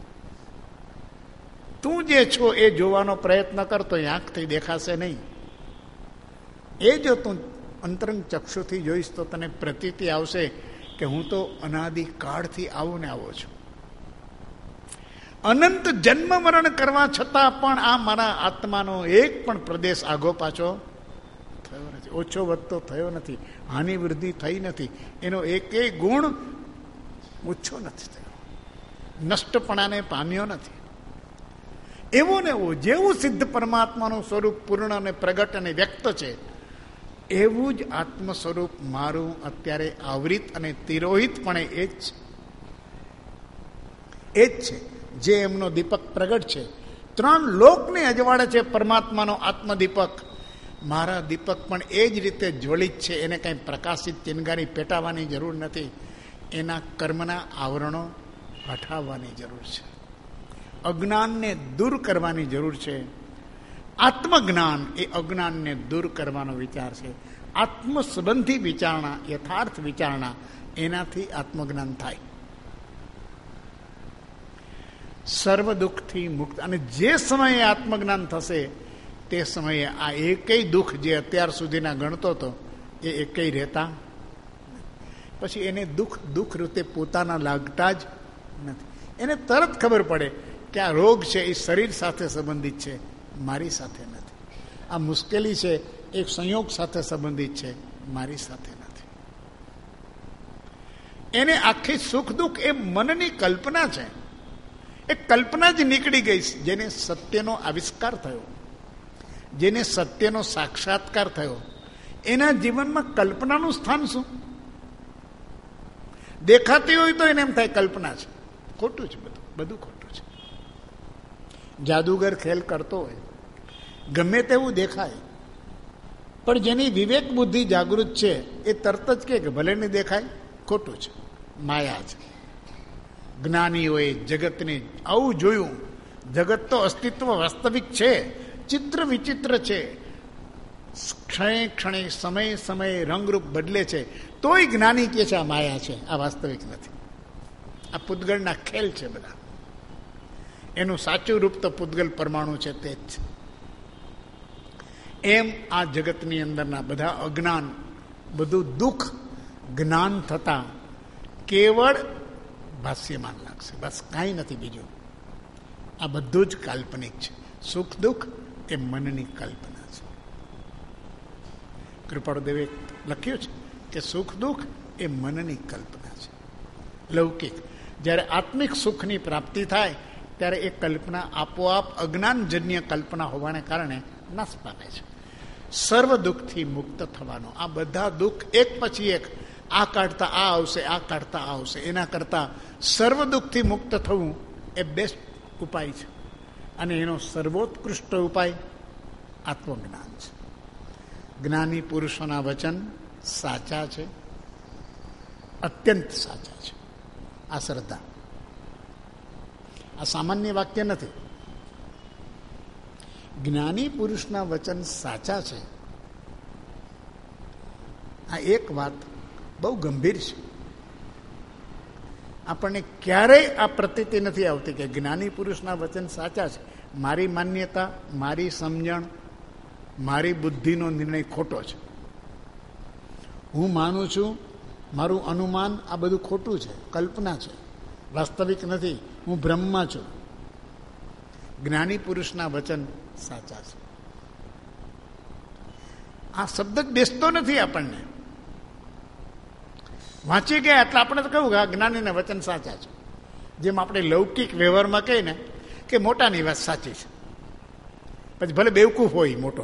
તું જે છો એ જોવાનો પ્રયત્ન કરતો આંખથી દેખાશે નહીં. એ જો તું અંતરંગ ચક્ષુથી જોઈશ તો તને પ્રતીતિ આવશે કે હું તો અનાદિ કાળથી આવું ને આવો છું. અનંત જન્મ મરણ કરવા છતાં પણ આ મારા આત્માનો એક પણ પ્રદેશ આગો પાછો થયો નથી, ઓછો વધતો થયો નથી, હાનિ વૃદ્ધિ થઈ નથી, એનો એકેય ગુણ ઓછો નથી થયો, નષ્ટપણાને પામ્યો નથી. એવો ને એવો જેવું સિદ્ધ પરમાત્માનું સ્વરૂપ પૂર્ણ અને પ્રગટ અને વ્યક્ત છે, એવું જ આત્મ સ્વરૂપ મારું અત્યારે આવૃત અને તિરોહિતપણે એ જ છે. એ જ છે જે એમનો દીપક પ્રગટ છે. ત્રણ લોકને અજવાળે છે પરમાત્માનો આત્મદીપક. મારા દીપક પણ એ જ રીતે જ્વલિત છે, એને કંઈ પ્રકાશિત ચિનગારી પેટાવવાની જરૂર નથી, એના કર્મના આવરણો હટાવવાની જરૂર છે, અજ્ઞાનને દૂર કરવાની જરૂર છે. આત્મજ્ઞાન એ અજ્ઞાનને દૂર કરવાનો વિચાર છે. આત્મ સંબંધી વિચારણા, યથાર્થ વિચારણા, એનાથી આત્મજ્ઞાન થાય. સર્વ દુઃખથી મુક્ત. અને જે સમયે આત્મજ્ઞાન થશે તે સમયે આ એકેય દુઃખ જે અત્યાર સુધીના ગણતો હતો એ એકેય રહેતા પછી એને દુઃખ દુઃખ રીતે પોતાના લાગતા જ નથી. એને તરત ખબર પડે કે આ રોગ છે એ શરીર સાથે સંબંધિત છે, મારી સાથે નથી. આ મુશ્કેલી છે એક સંયોગ સાથે સંબંધિત છે, મારી સાથે નથી. એને આખી સુખ દુઃખ એ મનની કલ્પના છે. એ કલ્પના જ નીકળી ગઈ, જેને સત્યનો આવિષ્કાર થયો, જેને સત્યનો સાક્ષાત્કાર થયો, એના જીવનમાં કલ્પનાનું સ્થાન શું? દેખાતી હોય તો એને એમ થાય કલ્પના છે. ખોટું છે, બધું બધું ખોટું છે. જાદુગર ખેલ કરતો હોય, ગમે તેવું દેખાય, પણ જેની વિવેક બુદ્ધિ જાગૃત છે એ તરત જ કે ભલે નહીં દેખાય, ખોટું છે, માયા છે. જ્ઞાનીઓએ જગતને આવું જોયું, જગત તો અસ્તિત્વ વાસ્તવિક છે, ચિત્ર વિચિત્ર છે, ક્ષણે ક્ષણે સમય સમયે રંગરૂપ બદલે છે, તોય જ્ઞાની કે છે આ માયા છે, આ વાસ્તવિક નથી, આ પૂતગલના ખેલ છે બધા. એનું સાચું રૂપ તો પૂતગલ પરમાણુ છે તે જ છે. એમ આ જગતની અંદરના બધા અજ્ઞાન, બધું દુઃખ જ્ઞાન થતા કેવળ ભાષ્યમાન લાગશે, બસ કાંઈ નથી બીજું. આ બધું જ કાલ્પનિક છે. સુખ દુઃખ એ મનની કલ્પના છે. કૃપાળુદેવે લખ્યું છે કે સુખ દુઃખ એ મનની કલ્પના છે, લૌકિક. જ્યારે આત્મિક સુખની પ્રાપ્તિ થાય ત્યારે એ કલ્પના આપોઆપ અજ્ઞાનજન્ય કલ્પના હોવાને કારણે નાશ પામે છે. સર્વ દુઃખથી મુક્ત થવાનો, આ બધા દુઃખ એક પછી એક, આ કાઢતા આ આવશે, આ કાઢતા આ આવશે, એના કરતાં સર્વ દુઃખથી મુક્ત થવું એ બેસ્ટ ઉપાય છે. અને એનો સર્વોત્કૃષ્ટ ઉપાય આત્મજ્ઞાન છે. જ્ઞાની પુરુષોના વચન સાચા છે, અત્યંત સાચા છે. આ શ્રદ્ધા, આ સામાન્ય વાક્ય નથી. જ્ઞાની પુરુષના વચન સાચા છે. આ એક વાત બહુ ગંભીર છે. આપણને ક્યારેય આ પ્રતીતિ નથી આવતી કે જ્ઞાની પુરુષના વચન સાચા છે. મારી માન્યતા, મારી સમજણ, મારી બુદ્ધિનો નિર્ણય ખોટો છે. હું માનું છું, મારું અનુમાન આ બધું ખોટું છે, કલ્પના છે, વાસ્તવિક નથી, હું ભ્રમમાં છું. જ્ઞાની પુરુષના વચન સાચા છે. આ શબ્દ જ બેસતો નથી આપણને. વાંચી ગયા એટલે આપણે તો કહ્યું કે આ જ્ઞાનીના વચન સાચા છે. જેમ આપણે લૌકિક વ્યવહારમાં કહીએ ને કે મોટાની વાત સાચી છે, પછી ભલે બેવકૂફ હોય મોટો,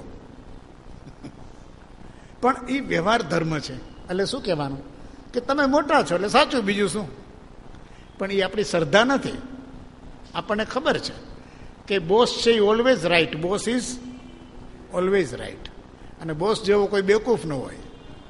પણ એ વ્યવહાર ધર્મ છે. એટલે શું કહેવાનું કે તમે મોટા છો એટલે સાચું, બીજું શું. પણ એ આપણી શ્રદ્ધા નથી. આપણને ખબર છે કે બોસ છે એ always right, boss is always right, અને બોસ જેવો કોઈ બેવકૂફ ન હોય,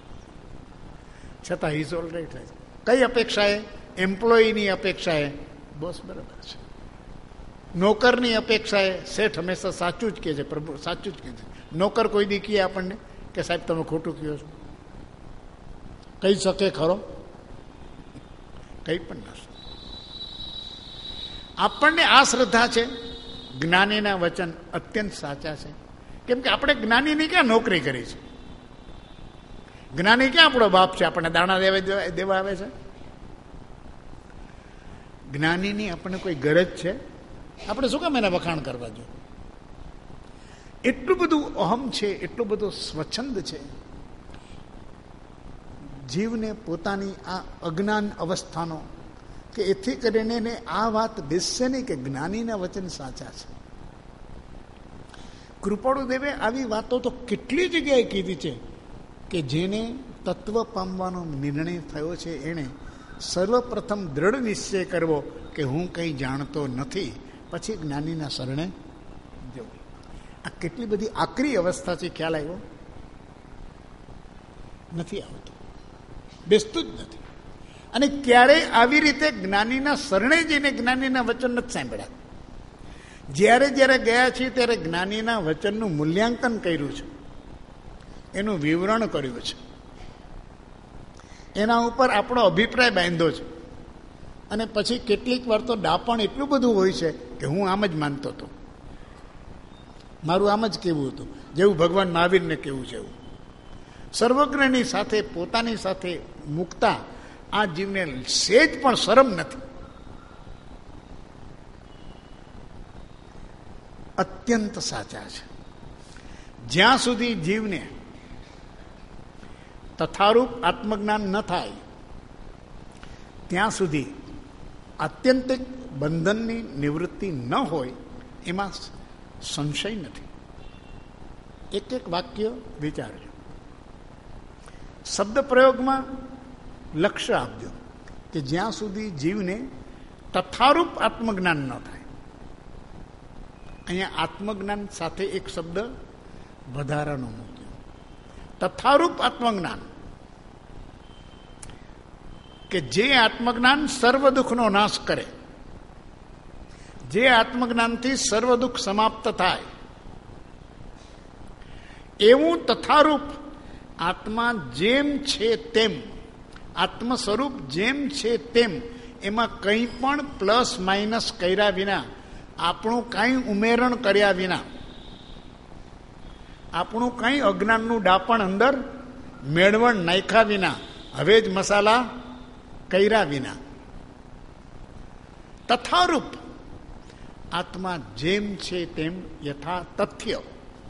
છતાં ઇઝ ઓલ રાઈટ. કઈ અપેક્ષાએ? એમ્પ્લોયીની અપેક્ષાએ બોસ બરાબર છે. નોકરની અપેક્ષાએ શેઠ હંમેશા સાચું જ કહે છે, પ્રભુ સાચું જ કહે છે. નોકર કોઈ દી કહે આપણને કે સાહેબ તમે ખોટું કહો છો? કહી શકે ખરો? કંઈ પણ ના. આપણને આ શ્રદ્ધા છે જ્ઞાનીના વચન અત્યંત સાચા છે. કેમ કે આપણે જ્ઞાનીની ક્યાં નોકરી કરી છે? જ્ઞાની ક્યાં આપણો બાપ છે આપણને દાણા દેવા દેવા આવે છે? જ્ઞાનીની આપણને કોઈ ગરજ છે? આપણે શું કામ એના વખાણ કરવા જોઈએ? એટલું બધું અહમ છે, એટલું બધું સ્વચ્છંદ છે. જીવને પોતાની આ અજ્ઞાન અવસ્થાનો કે એથી કરીને એને આ વાત બેસશે નહીં કે જ્ઞાનીના વચન સાચા છે. કૃપાળુદેવે આવી વાતો તો કેટલી જગ્યાએ કીધી છે કે જેને તત્વ પામવાનો નિર્ણય થયો છે એણે સર્વપ્રથમ દ્રઢ નિશ્ચય કરવો કે હું કંઈ જાણતો નથી, પછી જ્ઞાનીના શરણે જવું. આ કેટલી બધી આકરી અવસ્થા છે. ખ્યાલ આવ્યો? નથી આવતો, બેસતું જ નથી. અને ક્યારેય આવી રીતે જ્ઞાનીના શરણે જઈને જ્ઞાનીના વચન નથી સાંભળ્યા. જ્યારે જ્યારે ગયા છીએ ત્યારે જ્ઞાનીના વચનનું મૂલ્યાંકન કર્યું છે, એનું વિવરણ કર્યું છે, એના ઉપર આપણો અભિપ્રાય બાંધ્યો છે. અને પછી કેટલીક વાર તો ડાપણ એટલું બધું હોય છે કે હું આમ જ માનતો હતો, મારું આમ જ કેવું હતું, જેવું ભગવાન મહાવીરને કેવું છે એવું. સર્વજ્ઞની સાથે પોતાની સાથે મૂકતા આ જીવને સેજ પણ શરમ નથી. અત્યંત સાચા છે. જ્યાં સુધી જીવને તથારૂપ આત્મજ્ઞાન ન થાય ત્યાં સુધી આત્યંતિક બંધનની નિવૃત્તિ ન હોય એમાં સંશય નથી. એક એક વાક્ય વિચારજો, શબ્દ પ્રયોગમાં લક્ષ્ય આપજો કે જ્યાં સુધી જીવને તથારૂપ આત્મજ્ઞાન ન થાય. અહીંયા આત્મજ્ઞાન સાથે એક શબ્દ વધારાનો મૂક્યો, તથારૂપ આત્મજ્ઞાન, કે જે આત્મજ્ઞાન સર્વ દુઃખનો નાશ કરે, જે આત્મજ્ઞાનથી સર્વ દુઃખ સમાપ્ત થાય, એવું તથારૂપ આત્મા જેમ છે તેમ, આત્મ સ્વરૂપ જેમ છે તેમ, એમાં કંઈ પણ પ્લસ માઇનસ કર્યા વિના, આપણું કાંઈ ઉમેરણ કર્યા વિના, આપણું કંઈ અજ્ઞાનનું ડાપણ અંદર મેળવણ નાખ્યા વિના, હવે જ મસાલા કર્યા વિના, તથારૂપ આત્મા જેમ છે તેમ યથા તથ્ય.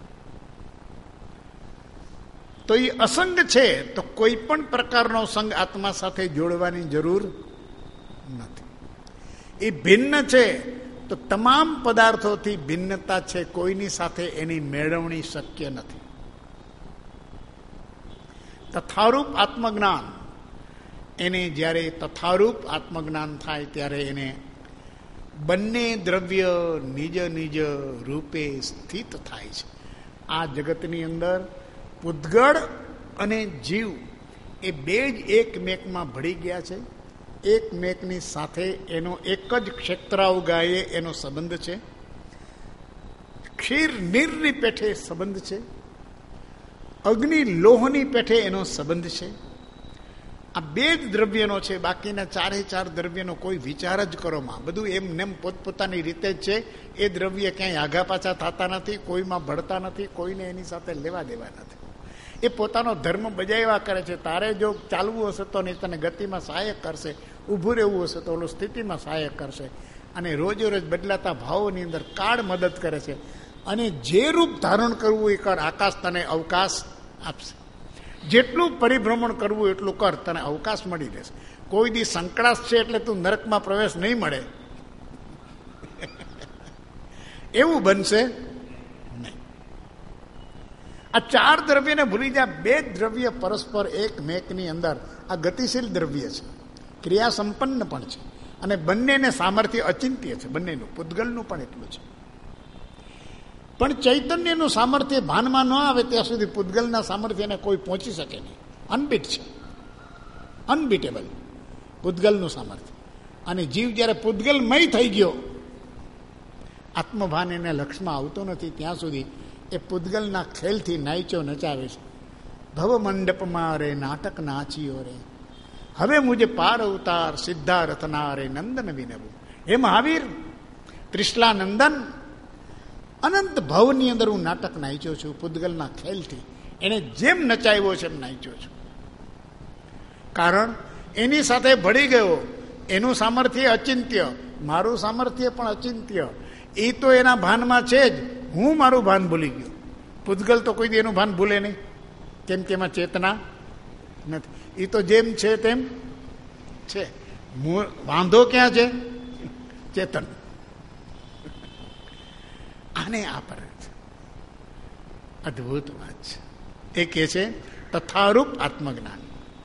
તો એ અસંગ છે, તો કોઈ પણ પ્રકારનો સંગ આત્મા સાથે જોડવાની જરૂર નથી. એ ભિન્ન છે, તો તમામ પદાર્થોથી ભિન્નતા છે, કોઈની સાથે એની મેળવણી શક્ય નથી. તથારૂપ આત્મજ્ઞાન, એને જ્યારે તથારૂપ આત્મજ્ઞાન થાય ત્યારે એને બંને દ્રવ્ય નિજ નિજ રૂપે સ્થિત થાય છે. આ જગતની અંદર પૂતગળ અને જીવ એ બે જ એકમેકમાં ભળી ગયા છે. એકમેકની સાથે એનો એક જ ક્ષેત્રાવગાયે એનો સંબંધ છે. ક્ષીર નીરની પેઠે સંબંધ છે, અગ્નિ લોહની પેઠે એનો સંબંધ છે. આ બે જ દ્રવ્યનો છે, બાકીના ચારે ચાર દ્રવ્યનો કોઈ વિચાર જ કરો માં, બધું એમ નેમ પોતપોતાની રીતે જ છે. એ દ્રવ્ય ક્યાંય આગા પાછા થતા નથી, કોઈમાં ભળતા નથી, કોઈને એની સાથે લેવા દેવા નથી. એ પોતાનો ધર્મ બજાવ્યા કરે છે. તારે જો ચાલવું હશે તો નહીં તને ગતિમાં સહાયક કરશે, ઊભું રહેવું હશે તો ઓલો સ્થિતિમાં સહાયક કરશે. અને રોજે રોજ બદલાતા ભાવોની અંદર કાળ મદદ કરે છે. અને જે રૂપ ધારણ કરવું એ કર, આકાશ તને અવકાશ આપશે. જેટલું પરિભ્રમણ કરવું એટલું કર, તને અવકાશ મળી રહેશે. કોઈ દી સંકળાશ છે એટલે તું નરકમાં પ્રવેશ નહીં મળે એવું બનશે નહીં. આ ચાર દ્રવ્યને ભૂલી જા. બે દ્રવ્ય પરસ્પર એક મેકની અંદર આ ગતિશીલ દ્રવ્ય છે, ક્રિયા સંપન્ન પણ છે, અને બંનેને સામર્થ્ય અચિંત્ય છે. બંનેનું, પૂતગલનું પણ એટલું છે. પણ ચૈતન્યનું સામર્થ્ય ભાનમાં ન આવે ત્યાં સુધી પૂતગલના સામર્થ્યને કોઈ પહોંચી શકે નહીં. અનબીટ છે, અનબીટેબલ પૂતગલનું સામર્થ્ય. અને જીવ જ્યારે પૂતગલમય થઈ ગયો, આત્મભાન એને લક્ષમાં આવતો નથી ત્યાં સુધી એ પૂતગલના ખેલથી નાયચો નચાવે છે. ભવમંડપમાં રે નાટક નાચીઓ રે, હવે મુજે પાર અવતાર સિદ્ધારથના રે નંદન વિનવું. હે મહાવીર, ત્રિશલા નંદન, અનંત ભવની અંદર હું નાટક નાચ્યો છું પૂતગલના ખેલથી. એને જેમ નચાવ્યો છે એમ નાચ્યો છું. કારણ એની સાથે ભળી ગયો. એનું સામર્થ્ય અચિંત્ય, મારું સામર્થ્ય પણ અચિંત્ય. એ તો એના ભાનમાં છે જ, હું મારું ભાન ભૂલી ગયો. પૂતગલ તો કોઈ દી એનું ભાન ભૂલે નહીં, કેમ કે એમાં ચેતના નથી. એ તો જેમ છે તેમ છે. વાંધો ક્યાં છે? ચેતન. આને આ પર અદભુત વાત છે. એ કે છે તથારૂપ આત્મજ્ઞાન.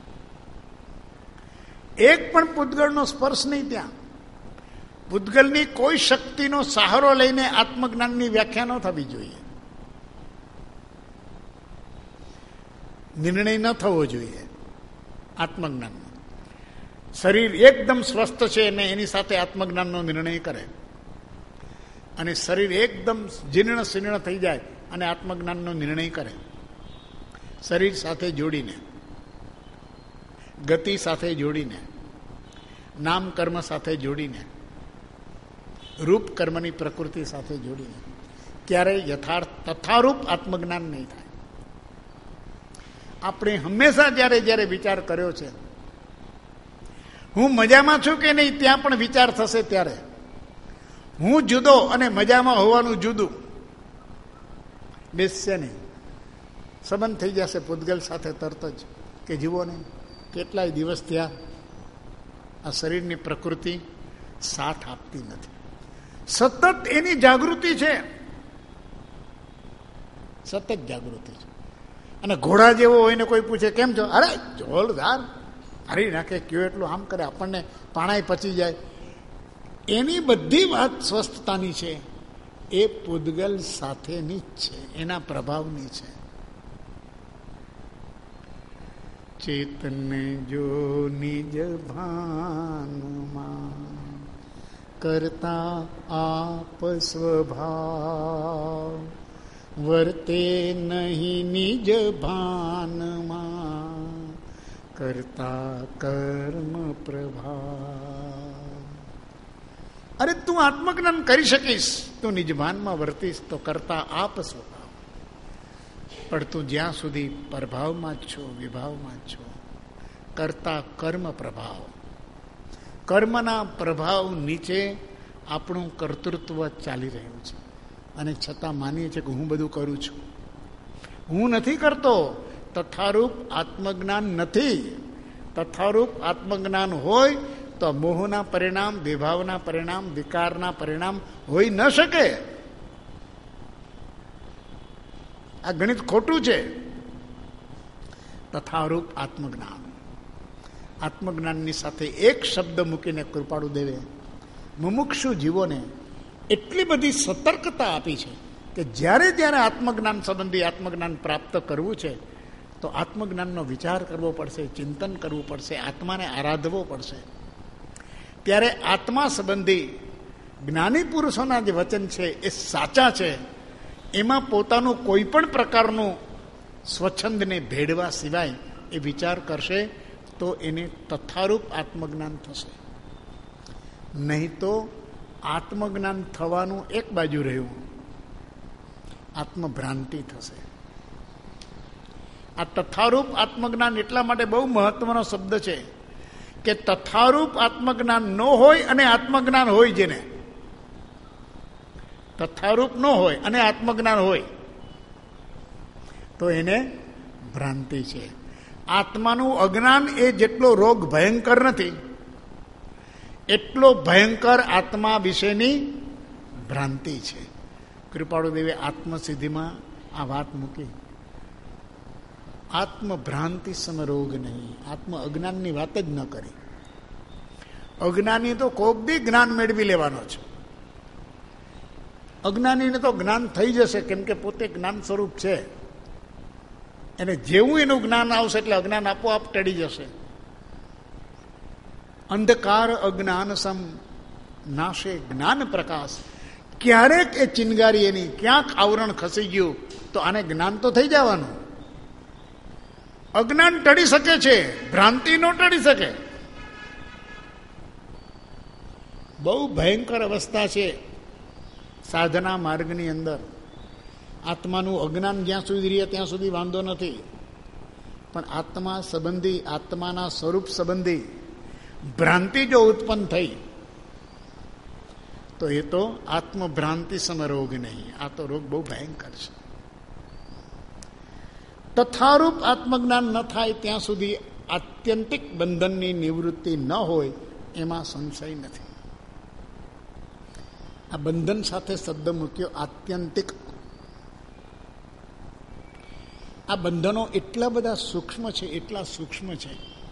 એક પણ પૂતગલનો સ્પર્શ નહીં ત્યાં. પૂતગલની કોઈ શક્તિનો સહારો લઈને આત્મજ્ઞાનની વ્યાખ્યા ન થવી જોઈએ. નિર્ણય ન થવો જોઈએ આત્મજ્ઞાનનો. શરીર એકદમ સ્વસ્થ છે અને એની સાથે આત્મજ્ઞાનનો નિર્ણય કરે, અને શરીર એકદમ જીર્ણ શીર્ણ થઈ જાય અને આત્મજ્ઞાનનો નિર્ણય કરે. શરીર સાથે જોડીને, ગતિ સાથે જોડીને, નામ કર્મ સાથે જોડીને, રૂપ કર્મની પ્રકૃતિ સાથે જોડીને ક્યારેય યથાર્થ તથારૂપ આત્મજ્ઞાન નહીં થાય. આપણે હંમેશા જ્યારે જ્યારે વિચાર કર્યો છે હું મજામાં છું કે નહીં, ત્યાં પણ વિચાર થશે ત્યારે હું જુદો અને મજામાં હોવાનું જુદું બેસશે નહીં. સંબંધ થઈ જશે પૂતગલ સાથે તરત જ કે જીવો નહીં. કેટલાય દિવસ થયા આ શરીરની પ્રકૃતિ સાથ આપતી નથી. સતત એની જાગૃતિ છે, સતત જાગૃતિ છે. અને ઘોડા જેવો હોય ને કોઈ પૂછે કેમ છો, અરે જોરદાર, હરી નાખે, કયો એટલું આમ કરે, આપણને પાણાય પચી જાય. એની બધી વાત સ્વસ્થતાની છે. એ પૂતગલ સાથેની જ છે, એના પ્રભાવની છે. ચેતન જો નિજ ભાનમાં કરતા આપ સ્વભાવ, વર્તે નહીં નિજ ભાનમાં કરતા કર્મ પ્રભાવ. અરે તું આત્મજ્ઞાન કરી શકીશ, તું નિજ ભાનમાં વર્તીશ તો કરતા આપ સ્વભાવ. પણ તું જ્યાં સુધી પ્રભાવમાં જ છો, વિભાવમાં જ છો, કરતા કર્મ પ્રભાવ. કર્મના પ્રભાવ નીચે આપણું કર્તૃત્વ ચાલી રહ્યું છે, અને છતાં માનીએ છીએ કે હું બધું કરું છું. હું નથી કરતો. તથારૂપ આત્મજ્ઞાન નથી. તથારૂપ આત્મજ્ઞાન હોય તો મોહના પરિણામ, વિભાવના પરિણામ, વિકારના પરિણામ હોઈ ન શકે. આ ગણિત ખોટું છે. તથારૂપ આત્મજ્ઞાન. આત્મજ્ઞાનની સાથે એક શબ્દ મૂકીને કૃપાળુ દેવે મુમુક્ષુ જીવોને એટલી બધી સતર્કતા આપી છે કે જ્યારે જ્યારે આત્મજ્ઞાન સંબંધી આત્મજ્ઞાન પ્રાપ્ત કરવું છે તો આત્મજ્ઞાનનો વિચાર કરવો પડશે, ચિંતન કરવું પડશે, આત્માને આરાધવો પડશે. ત્યારે આત્મા સંબંધી જ્ઞાની પુરુષોના જે વચન છે એ સાચા છે. એમાં પોતાનું કોઈ પણ પ્રકારનું સ્વચ્છંદને ભેળવા સિવાય એ વિચાર કરશે તો એને તથારૂપ આત્મજ્ઞાન થશે. નહીં તો આત્મજ્ઞાન થવાનું એક બાજુ રહ્યું, આત્મભ્રાંતિ થશે. આ તથારૂપ આત્મજ્ઞાન એટલા માટે બહુ મહત્વનો શબ્દ છે કે તથારૂપ આત્મજ્ઞાન ન હોય અને આત્મજ્ઞાન હોય, જેને તથારૂપ ન હોય અને આત્મજ્ઞાન હોય તો એને ભ્રાંતિ છે. આત્માનું અજ્ઞાન એ જેટલો રોગ ભયંકર નથી, એટલો ભયંકર આત્મા વિશેની ભ્રાંતિ છે. કૃપાળુદેવે આત્મસિદ્ધિમાં આ વાત મૂકી. આત્મભ્રાંતિ સમરોગ નહીં, આત્મ અજ્ઞાનની વાત જ ન કરી. અજ્ઞાની તો કોક દી જ્ઞાન મેળવી લેવાનો છે. અજ્ઞાનીને તો જ્ઞાન થઈ જશે, કેમ કે પોતે જ્ઞાન સ્વરૂપ છે. એને જેવું એનું જ્ઞાન આવશે એટલે અજ્ઞાન આપોઆપ ટળી જશે. અંધકાર અજ્ઞાન સમ નાશે જ્ઞાન પ્રકાશ. ક્યારેક એ ચિનગારી એની ક્યાંક આવરણ ખસી ગયું તો આને જ્ઞાન તો થઈ જવાનું. અજ્ઞાન ટળી શકે છે, ભ્રાંતિ નો ટળી શકે. બહુ ભયંકર અવસ્થા છે સાધના માર્ગની અંદર. આત્માનું અજ્ઞાન જ્યાં સુધી રહે ત્યાં સુધી વાંધો નથી, પણ આત્મા સંબંધી, આત્માના સ્વરૂપ સંબંધી ભ્રાંતિ જો ઉત્પન્ન થઈ તો એ તો આત્મભ્રાંતિ સમરોગ નહીં, આ તો રોગ બહુ ભયંકર છે. તથારૂપ આત્મજ્ઞાન ન થાય ત્યાં સુધી આત્યંતિક બંધનની નિવૃત્તિ ન હોય એમાં સંશય નથી. આ બંધન સાથે શબ્દ મૂક્યો આત્યંતિક. આ બંધનો એટલા બધા સૂક્ષ્મ છે, એટલા સૂક્ષ્મ છે.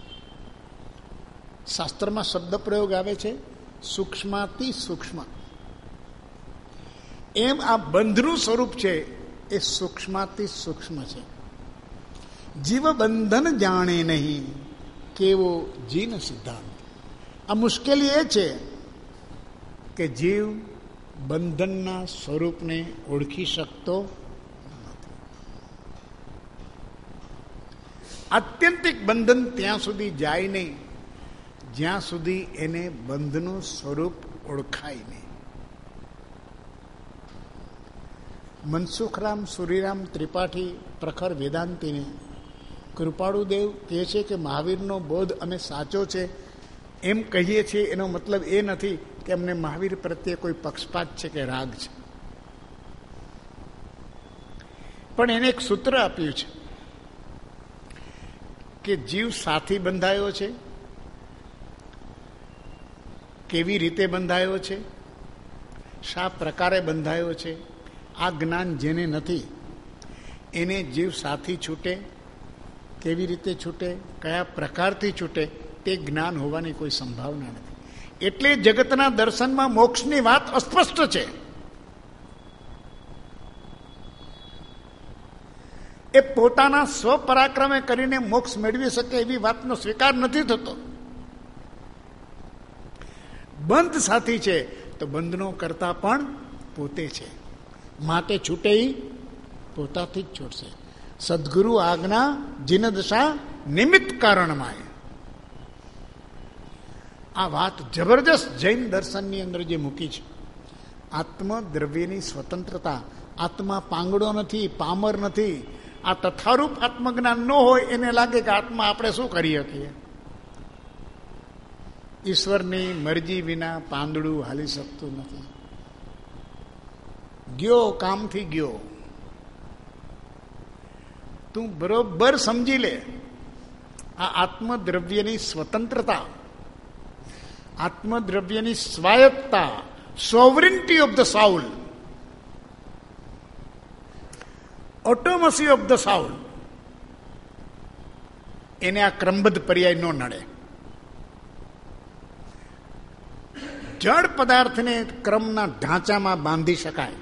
શાસ્ત્રમાં શબ્દ પ્રયોગ આવે છે સૂક્ષ્માતિ સૂક્ષ્મ. એમ આ બંધનું સ્વરૂપ છે એ સૂક્ષ્માતિ સૂક્ષ્મ છે. જીવ બંધન જાણે નહીં કેવો જીન સિદ્ધાંત. આ મુશ્કેલી એ છે કે જીવ બંધનના સ્વરૂપને ઓળખી શકતો નથી. આત્યંતિક બંધન ત્યાં સુધી જાય નહીં જ્યાં સુધી એને બંધનું સ્વરૂપ ઓળખાય નહીં. મનસુખરામ સુરીરામ ત્રિપાઠી પ્રખર વેદાંતિને કૃપાળુદેવ કહે છે કે મહાવીરનો બોધ અમે સાચો છે એમ કહીએ છીએ, એનો મતલબ એ નથી કે અમને મહાવીર પ્રત્યે કોઈ પક્ષપાત છે કે રાગ છે, પણ એને એક સૂત્ર આપ્યું છે કે જીવ સાથી બંધાયો છે, કેવી રીતે બંધાયો છે, શા પ્રકારે બંધાયો છે. આ જ્ઞાન જેને નથી એને જીવ સાથી છૂટે, કેવી રીતે છૂટે, કયા પ્રકારથી છૂટે તે જ્ઞાન હોવાની કોઈ સંભાવના નથી. એટલે જગતના દર્શનમાં મોક્ષની વાત અસ્પષ્ટ છે. એ પોતાના સ્વપરાક્રમે કરીને મોક્ષ મેળવી શકે એવી વાતનો સ્વીકાર નથી થતો. બંધ સાથી છે તો બંધનો કરતા પણ પોતે છે, માટે છૂટે પોતાથી જ છૂટશે. સદગુરુ આજ્ઞા જીન દશા નિમિત્ત કારણમાં. આ વાત જબરજસ્ત જૈન દર્શનની અંદર જે મૂકી છે. આત્મદ્રવ્યની સ્વતંત્રતા. આત્મા પાંગડો નથી, પામર નથી. આ તથારૂપ આત્મજ્ઞાન ન હોય એને લાગે કે આત્મા આપણે શું કરી શકીએ. ઈશ્વરની મરજી વિના પાંદડું હાલી શકતું નથી. ગયો કામથી ગયો. તું બરોબર સમજી લે, આ આત્મદ્રવ્યની સ્વતંત્રતા, આત્મદ્રવ્યની સ્વાયત્તા, sovereignty of the soul, autonomy of the soul, એને આ ક્રમબદ્ધ પર્યાય ન નડે. જળ પદાર્થને ક્રમના ઢાંચામાં બાંધી શકાય,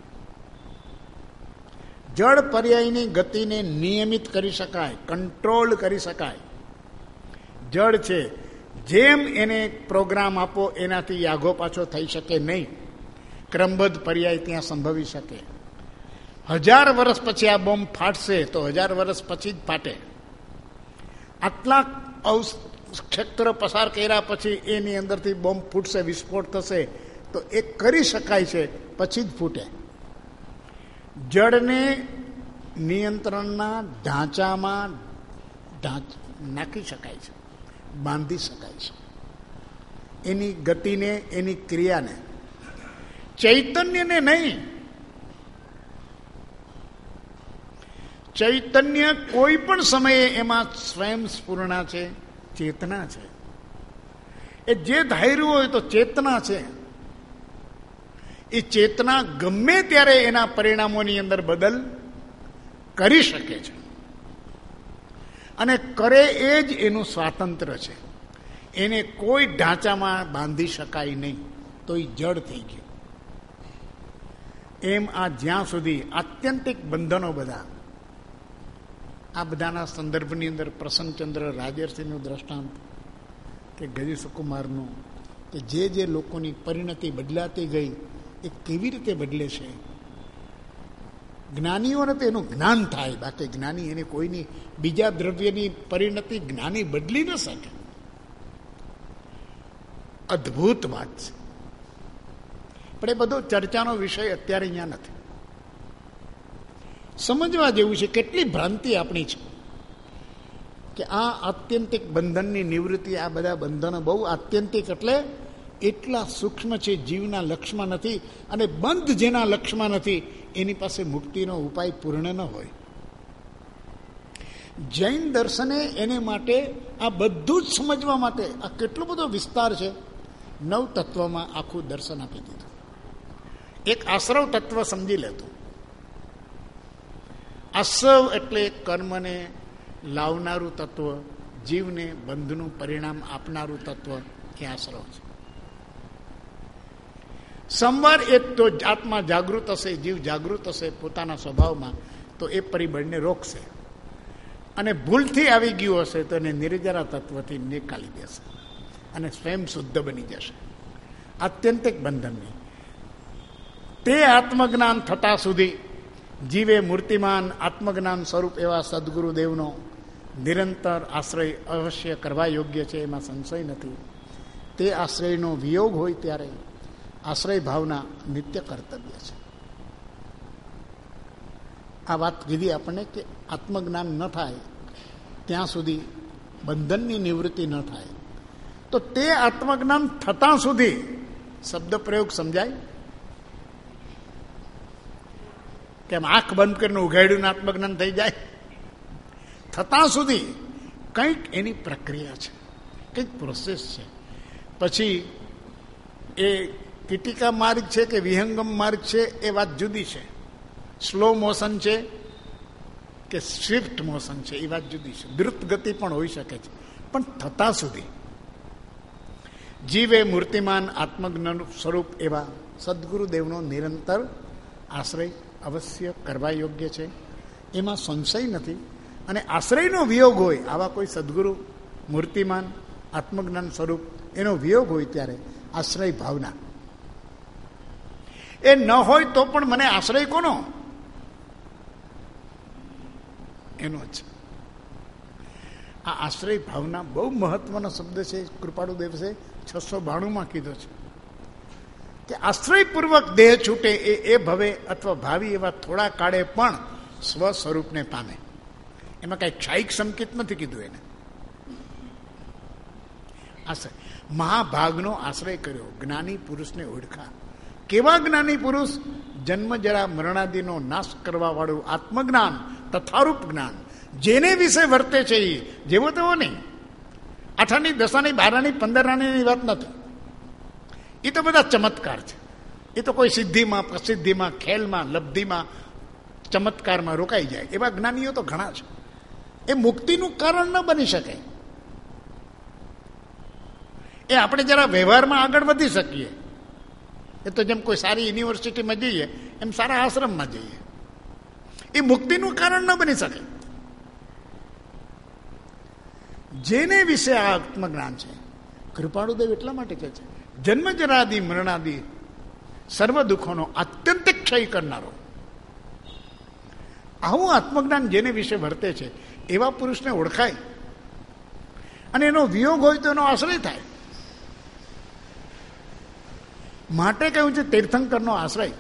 જળ પર્યાયની ગતિને નિયમિત કરી શકાય, કંટ્રોલ કરી શકાય. જળ છે, જેમ એને પ્રોગ્રામ આપો એનાથી આગો પાછો થઈ શકે નહીં. ક્રમબદ્ધ પર્યાય ત્યાં સંભવી શકે. હજાર વર્ષ પછી આ બોમ્બ ફાટશે તો હજાર વર્ષ પછી જ ફાટે. આટલા ક્ષેત્ર પસાર કર્યા પછી એની અંદરથી બોમ્બ ફૂટશે, વિસ્ફોટ થશે તો એ કરી શકાય છે, પછી જ ફૂટે. જળને નિયંત્રણના ઢાંચામાં નાખી શકાય છે, બાંધી શકાય છે. એની ગતિને, એની ક્રિયાને, ચૈતન્યને નહીં. ચૈતન્ય કોઈ પણ સમયે એમાં સ્વયં સ્ફુરણા છે, ચેતના છે. એ જે ધાર્યું હોય તો ચેતના છે. એ ચેતના ગમે ત્યારે એના પરિણામોની અંદર બદલ કરી શકે છે અને કરે એ જ એનું સ્વાતંત્ર્ય છે. એને કોઈ ઢાંચામાં બાંધી શકાય નહીં, તો એ જડ થઈ ગયું. એમ આ જ્યાં સુધી આત્યંતિક બંધનો બધા, આ બધાના સંદર્ભની અંદર પ્રસન્નચંદ્ર રાજર્ષિનું દ્રષ્ટાંત કે ગજેશ કુમારનું, કે જે જે લોકોની પરિણતિ બદલાતી ગઈ એ કેવી રીતે બદલે છે. જ્ઞાનીઓને તો એનું જ્ઞાન થાય, બાકી જ્ઞાની એને કોઈની બીજા દ્રવ્યની પરિણતિ જ્ઞાની બદલી ન શકે. અદ્ભુત વાત છે. પણ એ બધો ચર્ચાનો વિષય અત્યારે અહીંયા નથી. સમજવા જેવું છે. કેટલી ભ્રાંતિ આપણી છે કે આ આત્યંતિક બંધનની નિવૃત્તિ, આ બધા બંધનો બહુ આત્યંતિક એટલે એટલા સૂક્ષ્મ છે, જીવના લક્ષમાં નથી. અને બંધ જેના લક્ષમાં નથી એની પાસે મુક્તિનો ઉપાય પૂર્ણ ન હોય. જૈન દર્શને એને માટે આ બધું જ સમજવા માટે આ કેટલો બધો વિસ્તાર છે. નવ તત્વમાં આખું દર્શન આપી દીધું. એક આશ્રવ તત્વ સમજી લેતું. આશ્રવ એટલે કર્મને લાવનારું તત્વ, જીવને બંધનું પરિણામ આપનારું તત્વ એ આશ્રવ છે. સંવાર એ તો આત્મા જાગૃત હશે, જીવ જાગૃત હશે પોતાના સ્વભાવમાં, તો એ પરિબળને રોકશે. અને ભૂલથી આવી ગયું હશે તો એને નિર્જરા તત્વથી નિકાલી દેશે અને સ્વયં શુદ્ધ બની જશે. આત્યંતિક બંધનની તે આત્મજ્ઞાન થતા સુધી જીવે મૂર્તિમાન આત્મજ્ઞાન સ્વરૂપ એવા સદગુરુદેવનો નિરંતર આશ્રય અવશ્ય કરવા યોગ્ય છે, એમાં સંશય નથી. તે આશ્રયનો વિયોગ હોય ત્યારે આશ્રય ભાવના નિત્ય કર્તવ્ય છે. આ વાત કીધી આપણને કે આત્મજ્ઞાન ન થાય ત્યાં સુધી, બંધનની નિવૃત્તિ ન થાય તો તે આત્મજ્ઞાન થતાં સુધી, શબ્દ પ્રયોગ સમજાય કે આંખ બંધ કરીને ઉઘાડ્યું આત્મજ્ઞાન થઈ જાય? થતાં સુધી કંઈક એની પ્રક્રિયા છે, કંઈક પ્રોસેસ છે. પછી એ કીટિકા માર્ગ છે કે વિહંગમ માર્ગ છે એ વાત જુદી છે. સ્લો મોશન છે કે સ્વિફ્ટ મોશન છે એ વાત જુદી છે. દ્રુત ગતિ પણ હોઈ શકે છે, પણ થતાં સુધી જીવે મૂર્તિમાન આત્મજ્ઞાન સ્વરૂપ એવા સદગુરુદેવનો નિરંતર આશ્રય અવશ્ય કરવા યોગ્ય છે, એમાં સંશય નથી. અને આશ્રયનો વિયોગ હોય, આવા કોઈ સદગુરુ મૂર્તિમાન આત્મજ્ઞાન સ્વરૂપ એનો વિયોગ હોય ત્યારે આશ્રય ભાવના એ ન હોય તો પણ મને આશ્રય કોનો? એનો જ. આ આશ્રય ભાવના બહુ મહત્વનો શબ્દ છે. કૃપાળુ દિવસે છસો બાણુંમાં કીધો છે કે આશ્રયપૂર્વક દેહ છૂટે એ એ ભવે અથવા ભાવિ એવા થોડા કાળે પણ સ્વ સ્વરૂપને પામે. એમાં કઈ ક્ષાયિક સંકેત નથી કીધું એને. આશ્રય મહાભાગનો આશ્રય કર્યો, જ્ઞાની પુરુષને ઓળખા. કેવા જ્ઞાની પુરુષ? જન્મ જરા મરણાદિનો નાશ કરવા વાળું આત્મજ્ઞાન, તથારૂપ જ્ઞાન, જેને વિશે વર્તે છે એ જેવો તેવો નહીં. આઠાની, દસાની, બારાની, પંદરાની વાત નથી. એ તો બધા ચમત્કાર છે. એ તો કોઈ સિદ્ધિમાં, પ્રસિદ્ધિમાં, ખેલમાં, લબ્ધિમાં, ચમત્કારમાં રોકાઈ જાય એવા જ્ઞાનીઓ તો ઘણા છે. એ મુક્તિનું કારણ ન બની શકે. એ આપણે જરા વ્યવહારમાં આગળ વધી શકીએ. એ તો જેમ કોઈ સારી યુનિવર્સિટીમાં જઈએ એમ સારા આશ્રમમાં જઈએ. એ મુક્તિનું કારણ ન બની શકે. જેને વિશે આ આત્મજ્ઞાન છે, કૃપાળુદેવ એટલા માટે કહે છે જન્મ જરાદિ મરણાદિ સર્વ દુઃખોનો આત્યંતિક ક્ષય કરનારો. આવું આત્મજ્ઞાન જેને વિશે વર્તે છે એવા પુરુષને ઓળખાય અને એનો વિયોગ હોય તો એનો આશ્રય થાય. માટે કહ્યું છે તીર્થંકરનો આશ્રય.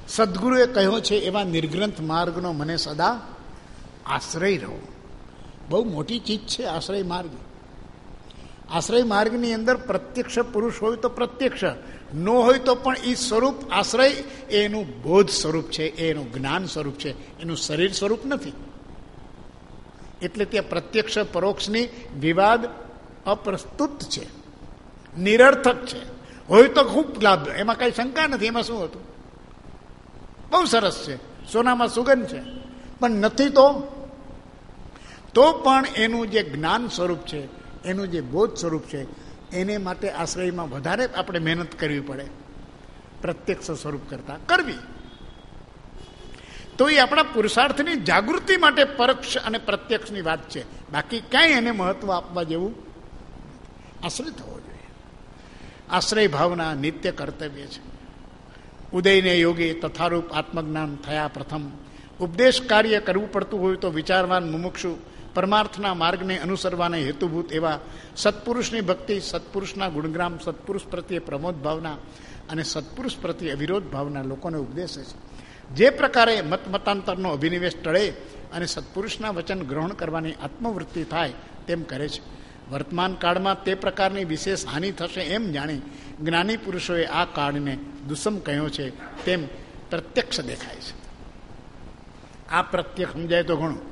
સદગુરુએ કહ્યો છે એવા નિર્ગ્રંથ માર્ગનો મને સદા આશ્રય રહો. બહુ મોટી ચીજ છે આશ્રય માર્ગ. આશ્રય માર્ગની અંદર પ્રત્યક્ષ પુરુષ હોય તો પ્રત્યક્ષ, ન હોય તો પણ એ સ્વરૂપ આશ્રય એનું બોધ સ્વરૂપ છે, એનું જ્ઞાન સ્વરૂપ છે, એનું શરીર સ્વરૂપ નથી. એટલે ત્યાં પ્રત્યક્ષ પરોક્ષની વિવાદ અપ્રસ્તુત છે, નિરર્થક છે. હોય તો ખૂબ લાભ, એમાં કઈ શંકા નથી. એમાં શું હતું? બહુ સરસ છે, સોનામાં સુગંધ છે. પણ નથી તો તો પણ એનું જે જ્ઞાન સ્વરૂપ છે, એનું જે બોધ સ્વરૂપ છે, એને માટે આશ્રયમાં વધારે આપણે મહેનત કરવી પડે પ્રત્યક્ષ સ્વરૂપ કરતા કરવી. તો એ આપણા પુરુષાર્થની જાગૃતિ માટે પરોક્ષ અને પ્રત્યક્ષની વાત છે. બાકી ક્યાંય એને મહત્વ આપવા જેવું આશ્રય થવો જોઈએ. આશ્રય ભાવના નિત્ય કર્તવ્ય છે. ઉદયને યોગી તથારૂપ આત્મજ્ઞાન થયા પ્રથમ. ઉપદેશ કાર્ય કરવું પડતું હોય તો વિચારવાન મુમુક્ષુ પરમાર્થના માર્ગને અનુસરવાને હેતુભૂત એવા સત્પુરુષની ભક્તિ, સત્પુરુષના ગુણગ્રામ, સત્પુરુષ પ્રત્યે પ્રમોદ ભાવના અને સત્પુરુષ પ્રત્યે અવિરોધ ભાવના લોકોને ઉપદેશે છે. જે પ્રકારે મત મતાંતરનો અભિનિવેશ ટળે અને સત્પુરુષના વચન ગ્રહણ કરવાની આત્મવૃત્તિ થાય તેમ કરે છે. વર્તમાન કાળમાં તે પ્રકારની વિશેષ હાનિ થશે એમ જાણી જ્ઞાની પુરુષોએ આ કાળને દુષ્મ કહ્યો છે તેમ પ્રત્યક્ષ દેખાય છે. આ પ્રત્યક્ષ સમજાય તો ઘણું.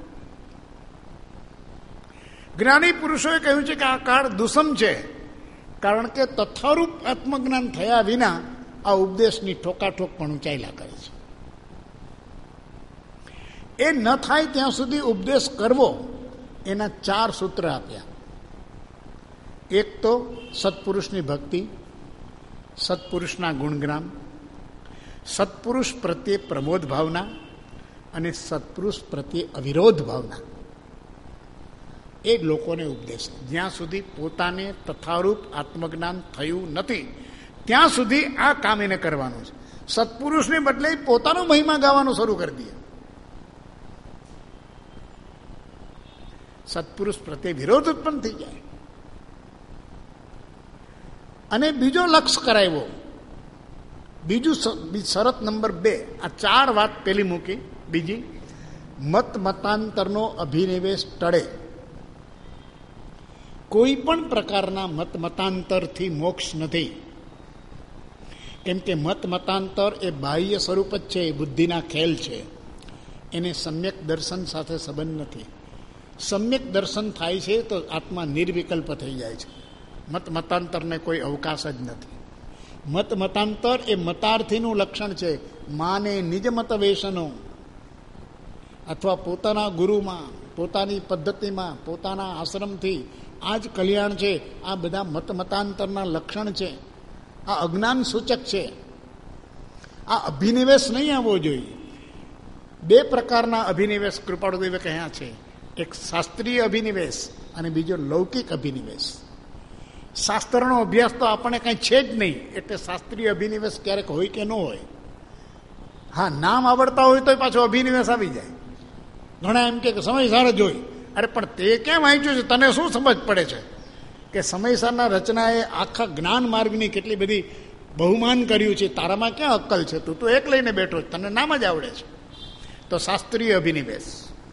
જ્ઞાની પુરુષોએ કહ્યું છે કે આ કાળ દુષ્મ છે, કારણ કે તથારૂપ આત્મજ્ઞાન થયા વિના આ ઉપદેશની ઠોકાઠોક પણ ચાલ્યા કરે છે. એ ન થાય ત્યાં સુધી ઉપદેશ કરવો, એના ચાર સૂત્ર આપ્યા. એક તો સત્પુરુષની ભક્તિ, સત્પુરુષના ગુણગ્રામ, સત્પુરુષ પ્રત્યે પ્રમોદ ભાવના અને સત્પુરુષ પ્રત્યે અવિરોધ ભાવના. એ લોકોને ઉપદેશ. જ્યાં સુધી પોતાને તથારૂપ આત્મજ્ઞાન થયું નથી ત્યાં સુધી આ કામ એને કરવાનું છે. સત્પુરુષને બદલે પોતાનો મહિમા ગાવાનું શરૂ કરી દે. સત્પુરુષ પ્રત્યે વિરોધ ઉત્પન્ન થઈ જાય. અને બીજો લક્ષ્ય કરાવ્યો, બીજું શરત નંબર બે. આ ચાર વાત પેલી મૂકી. બીજી, મત મતાંતરનો અભિનિવેશ ટળે. કોઈ પણ પ્રકારના મત મતાંતરથી મોક્ષ નથી. કેમ કે મત મતાંતર એ બાહ્ય સ્વરૂપ જ છે, એ બુદ્ધિના ખેલ છે. એને સમ્યક દર્શન સાથે સંબંધ નથી. સમ્યક દર્શન થાય છે તો આત્મા નિર્વિકલ્પ થઈ જાય છે. મત મતાંતરને કોઈ અવકાશ જ નથી. મત મતાંતર એ મતાર્થીનું લક્ષણ છે. માને નિજ મત વેશનો અથવા પોતાના ગુરુમાં, પોતાની પદ્ધતિમાં, પોતાના આશ્રમથી આ જ કલ્યાણ છે. આ બધા મત મતાંતરના લક્ષણ છે. આ અજ્ઞાન સૂચક છે. આ અભિનિવેશ નહીં આવવો જોઈએ. બે પ્રકારના અભિનિવેશ કૃપાળુદેવે કહ્યા છે. એક શાસ્ત્રીય અભિનિવેશ અને બીજો લૌકિક અભિનિવેશ. શાસ્ત્રનો અભ્યાસ તો આપણને કાંઈ છે જ નહીં, એટલે શાસ્ત્રીય અભિનિવેશ ક્યારેક હોય કે ન હોય. હા, નામ આવડતા હોય તો પાછો અભિનિવેશ આવી જાય. ઘણા એમ કે સમયસાર જ હોય. અરે પણ તે કેમ વાંચ્યું છે, તને શું સમજ પડે છે કે સમયસારના રચનાએ આખા જ્ઞાન માર્ગની કેટલી બધી બહુમાન કર્યું છે, તારામાં ક્યાં અક્કલ છે? તું તો એક લઈને બેઠો છે, તને નામ જ આવડે છે. તો શાસ્ત્રીય અભિનિવેશ.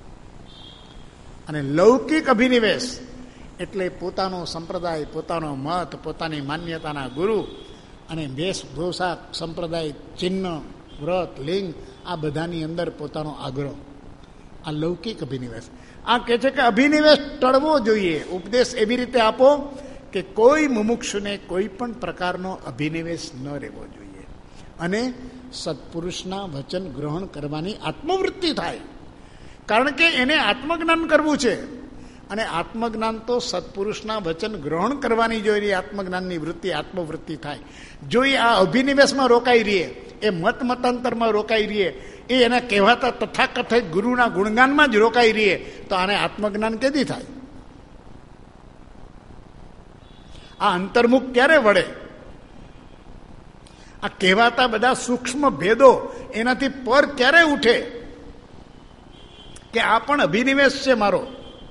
અને લૌકિક અભિનિવેશ એટલે પોતાનો સંપ્રદાય, પોતાનો મત, પોતાની માન્યતાના ગુરુ અને વેશભૂષા, સંપ્રદાય, ચિહ્ન, વ્રત, લિંગ, આ બધાની અંદર પોતાનો આગ્રહ. આ લૌકિક અભિનિવેશ. આ કહે છે કે અભિનિવેશ ટળવો જોઈએ. ઉપદેશ એવી રીતે આપો કે કોઈ મુમુક્ષુને કોઈ પણ પ્રકારનો અભિનિવેશ ન રહેવો જોઈએ અને સત્પુરુષના વચન ગ્રહણ કરવાની આત્મવૃત્તિ થાય. કારણ કે એને આત્મજ્ઞાન કરવું છે અને આત્મજ્ઞાન તો સત્પુરુષના વચન ગ્રહણ કરવાની જોઈએ. આત્મજ્ઞાનની વૃત્તિ, આત્મવૃત્તિ થાય. જો એ આ અભિનિવેશમાં રોકાઈ રહીએ, એ મત મતાંતરમાં રોકાઈ રહીએ, એ એના કહેવાતા તથાકથિત ગુરુના ગુણગાનમાં જ રોકાઈ રહીએ, તો આને આત્મજ્ઞાન કેદી થાય? આ અંતર્મુખ ક્યારે વળે? આ કહેવાતા બધા સૂક્ષ્મ ભેદો એનાથી પર ક્યારે ઉઠે કે આ પણ અભિનિવેશ છે મારો?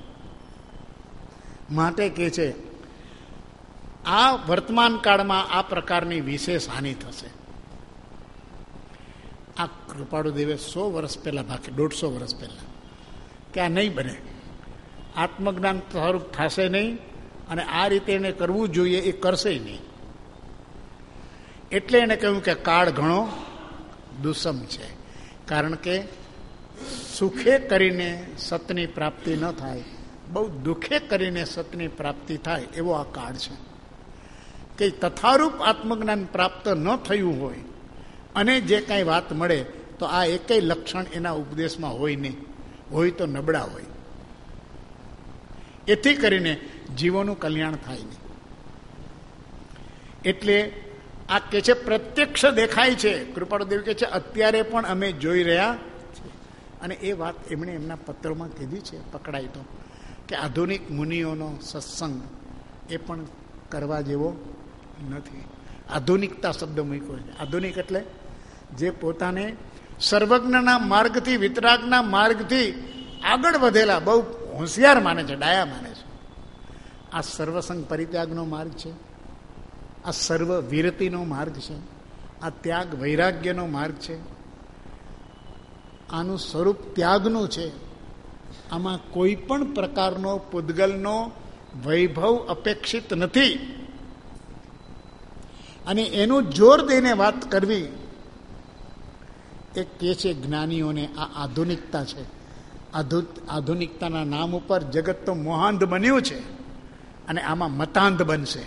માટે કહે છે આ વર્તમાન કાળમાં આ પ્રકારની વિશેષ હાનિ થશે. આ કૃપાળુદેવે સો વર્ષ પહેલા, બાકી દોઢસો વર્ષ પહેલા, કે આ નહીં બને. આત્મજ્ઞાન સ્વરૂપ થશે નહીં અને આ રીતે એને કરવું જોઈએ એ કરશે નહીં. એટલે એને કહ્યું કે કાળ ઘણો દુષ્મ છે, કારણ કે સુખે કરીને સતની પ્રાપ્તિ ન થાય, બહુ દુઃખે કરીને સતની પ્રાપ્તિ થાય એવો આ કાળ છે. કે તથારૂપ આત્મજ્ઞાન પ્રાપ્ત ન થયું હોય અને જે કાંઈ વાત મળે તો આ એકેય લક્ષણ એના ઉપદેશમાં હોય નહીં, હોય તો નબળા હોય. એથી કરીને જીવોનું કલ્યાણ થાય નહીં. એટલે આ કે છે પ્રત્યક્ષ દેખાય છે. કૃપાળુદેવ કે છે અત્યારે પણ અમે જોઈ રહ્યા છીએ. અને એ વાત એમણે એમના પત્રોમાં કીધી છે, પકડાય તો, કે આધુનિક મુનિઓનો સત્સંગ એ પણ કરવા જેવો નથી. આધુનિકતા શબ્દ મૂક્યો છે. આધુનિક એટલે જે પોતાને સર્વજ્ઞના માર્ગથી, વિતરાગના માર્ગથી આગળ વધેલા બહુ હોશિયાર માને છે, ડાયા માને છે. આ સર્વસંગ પરિત્યાગનો માર્ગ છે, આ સર્વ વિરતિનો માર્ગ છે, આ ત્યાગ વૈરાગ્યનો માર્ગ છે, આનું સ્વરૂપ ત્યાગનું છે. આમાં કોઈ પણ પ્રકારનો પૂદગલનો વૈભવ અપેક્ષિત નથી. અને એનું જોર દઈને વાત કરવી એ કે છે જ્ઞાનીઓને આ આધુનિકતા છે. આધુનિકતાના નામ ઉપર જગત તો મોહાંધ બન્યું છે અને આમાં મતાંધ બનશે.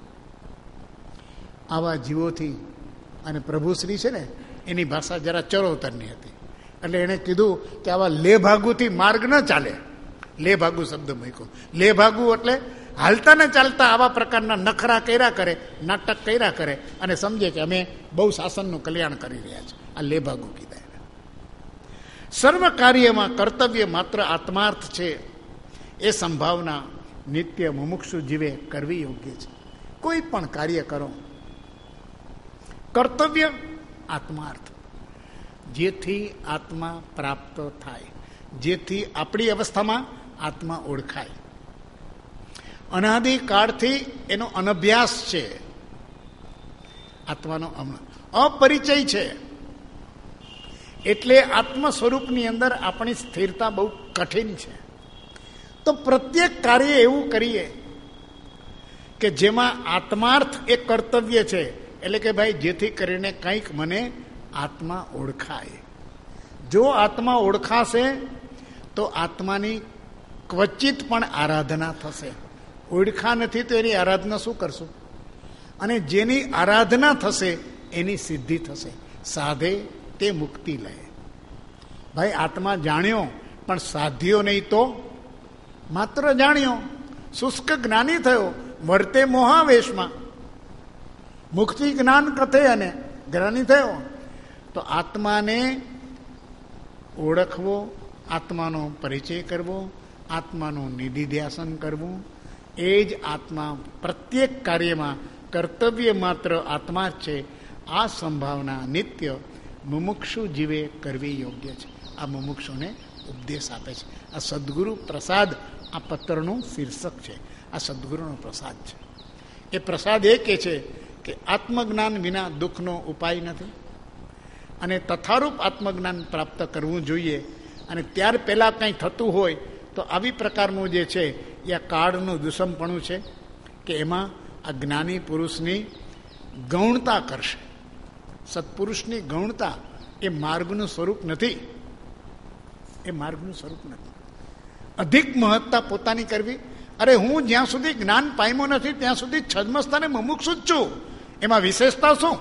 આવા જીવોથી, અને પ્રભુશ્રી છે ને એની ભાષા જરા ચરોતરની હતી, એટલે એણે કીધું કે આવા લેભાગુથી માર્ગ ન ચાલે. લેભાગુ શબ્દ મૂક્યો. લેભાગુ એટલે હાલતા ને ચાલતા આવા પ્રકારના નખરા કર્યા કરે, નાટક કર્યા કરે અને સમજે કે અમે બહુ શાસનનું કલ્યાણ કરી રહ્યા છીએ. આ લેભાગુ કીધા. સર્વ કાર્યમાં કર્તવ્ય માત્ર આત્માર્થ છે એ સંભાવના નિત્ય મુમુક્ષુ જીવે કરવી યોગ્ય છે. કોઈ પણ કાર્ય કરો, કર્તવ્ય આત્માર્થ, જેથી આત્મા પ્રાપ્ત થાય, જેથી આપણી અવસ્થામાં આત્મા ઓળખાય. અનાદિકાળથી એનો અનભ્યાસ છે, આત્માનો અપરિચય છે. એટલે આત્મ સ્વરૂપની અંદર આપણી સ્થિરતા બહુ કઠિન છે. તો પ્રત્યેક કાર્ય એવું કરીએ કે જેમાં આત્માર્થ એ કર્તવ્ય છે, એટલે કે ભાઈ જેથી કરીને કંઈક મને આત્મા ઓળખાય. જો આત્મા ઓળખાશે તો આત્માની ક્વચિત પણ આરાધના થશે. ઓળખા નથી તો એની આરાધના શું કરશું? અને જેની આરાધના થશે એની સિદ્ધિ થશે. સાધે તે મુક્તિ લે. ભાઈ આત્મા જાણ્યો પણ સાધ્યો નહીં તો માત્ર જાણ્યો. શુષ્ક જ્ઞાની થયો, વર્તે મોહાવેશમાં. મુક્તિ જ્ઞાન કથે અને જ્ઞાની થયો. તો આત્માને ઓળખવો, આત્માનો પરિચય કરવો, આત્માનું નિધિધ્યાસન કરવું, એ જ આત્મા પ્રત્યેક કાર્યમાં કર્તવ્ય માત્ર આત્મા જ છે. આ સંભાવના નિત્ય મુમુક્ષુ જીવે કરવી યોગ્ય છે. આ મુમુક્ષુને ઉપદેશ આપે છે. આ સદગુરુ પ્રસાદ આ પત્રનું શીર્ષક છે. આ સદગુરુનો પ્રસાદ છે. એ પ્રસાદ એ કે છે કે આત્મજ્ઞાન વિના દુઃખનો ઉપાય નથી અને તથારૂપ આત્મજ્ઞાન પ્રાપ્ત કરવું જોઈએ. અને ત્યાર પહેલાં કંઈ થતું હોય તો આવી પ્રકારનું જે છે એ આ કાળનું દુષમપણું છે કે એમાં આ જ્ઞાની પુરુષની ગૌણતા કરશે. સત્પુરુષની ગૌણતા એ માર્ગનું સ્વરૂપ નથી. એ માર્ગનું સ્વરૂપ નથી. અધિક મહત્તા પોતાની કરવી. અરે હું જ્યાં સુધી જ્ઞાન પામ્યો નથી ત્યાં સુધી છદ્મસ્થાને મુમુક્ષુ જ છું. એમાં વિશેષતા શું?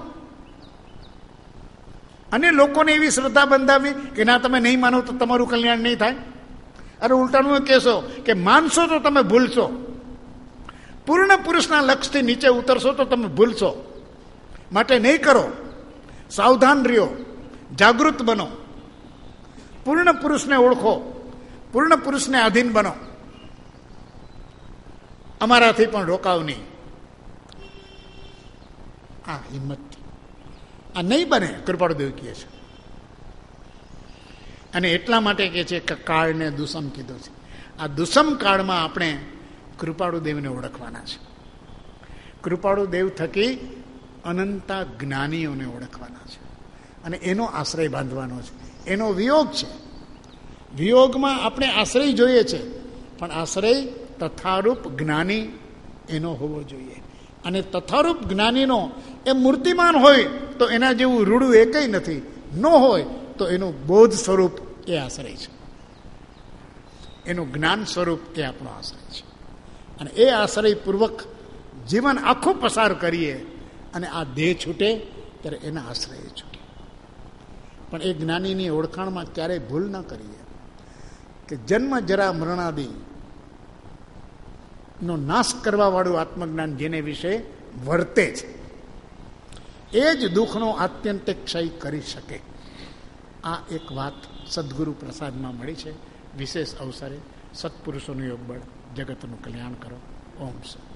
અને લોકોને એવી શ્રદ્ધા બંધાવી કે ના તમે નહીં માનો તો તમારું કલ્યાણ નહીં થાય. અરે ઉલટાનું કહેશો કે માનશો તો તમે ભૂલશો, પૂર્ણ પુરુષના લક્ષથી નીચે ઉતરશો તો તમે ભૂલશો. માટે નહીં કરો. સાવધાન રહ્યો, જાગૃત બનો, પૂર્ણ પુરુષને ઓળખો, પૂર્ણ પુરુષને આધીન બનો. અમારાથી પણ રોકાવ નહીં. આ હિંમત આ નહીં બને, કૃપાળુદેવ કહે છે. અને એટલા માટે કહે છે કે કાળને દુષમ કીધો છે. આ દુષમ કાળમાં આપણે કૃપાળુદેવને ઓળખવાના છે. કૃપાળુદેવ થકી અનંતા જ્ઞાનીઓને ઓળખવાના છે અને એનો આશ્રય બાંધવાનો છે. એનો વિયોગ છે. વિયોગમાં આપણે આશ્રય જોઈએ છે પણ આશ્રય તથારૂપ જ્ઞાની એનો હોવો જોઈએ. અને તથારૂપ જ્ઞાનીનો એ મૂર્તિમાન હોય તો એના જેવું રૂડું એ કંઈ નથી, ન હોય તો એનું બોધ સ્વરૂપ એ આશ્રય છે, એનું જ્ઞાન સ્વરૂપ એ આપણો આશ્રય છે. અને એ આશ્રયપૂર્વક જીવન આખું પસાર કરીએ અને આ દેહ છૂટે ત્યારે એના આશ્રય છૂટે. પણ એ જ્ઞાનીની ઓળખાણમાં ક્યારેય ભૂલ ન કરીએ કે જન્મ જરા મરણાદી નો નાશ કરવાવાળું આત્મજ્ઞાન જેને વિશે વર્તે છે એ જ દુઃખનો આત્યંતિક ક્ષય કરી શકે. આ એક વાત સદગુરુ પ્રસાદમાં મળી છે. વિશેષ અવસરે સત્પુરુષોનું યોગબળ જગતનું કલ્યાણ કરો. ઓમ સત.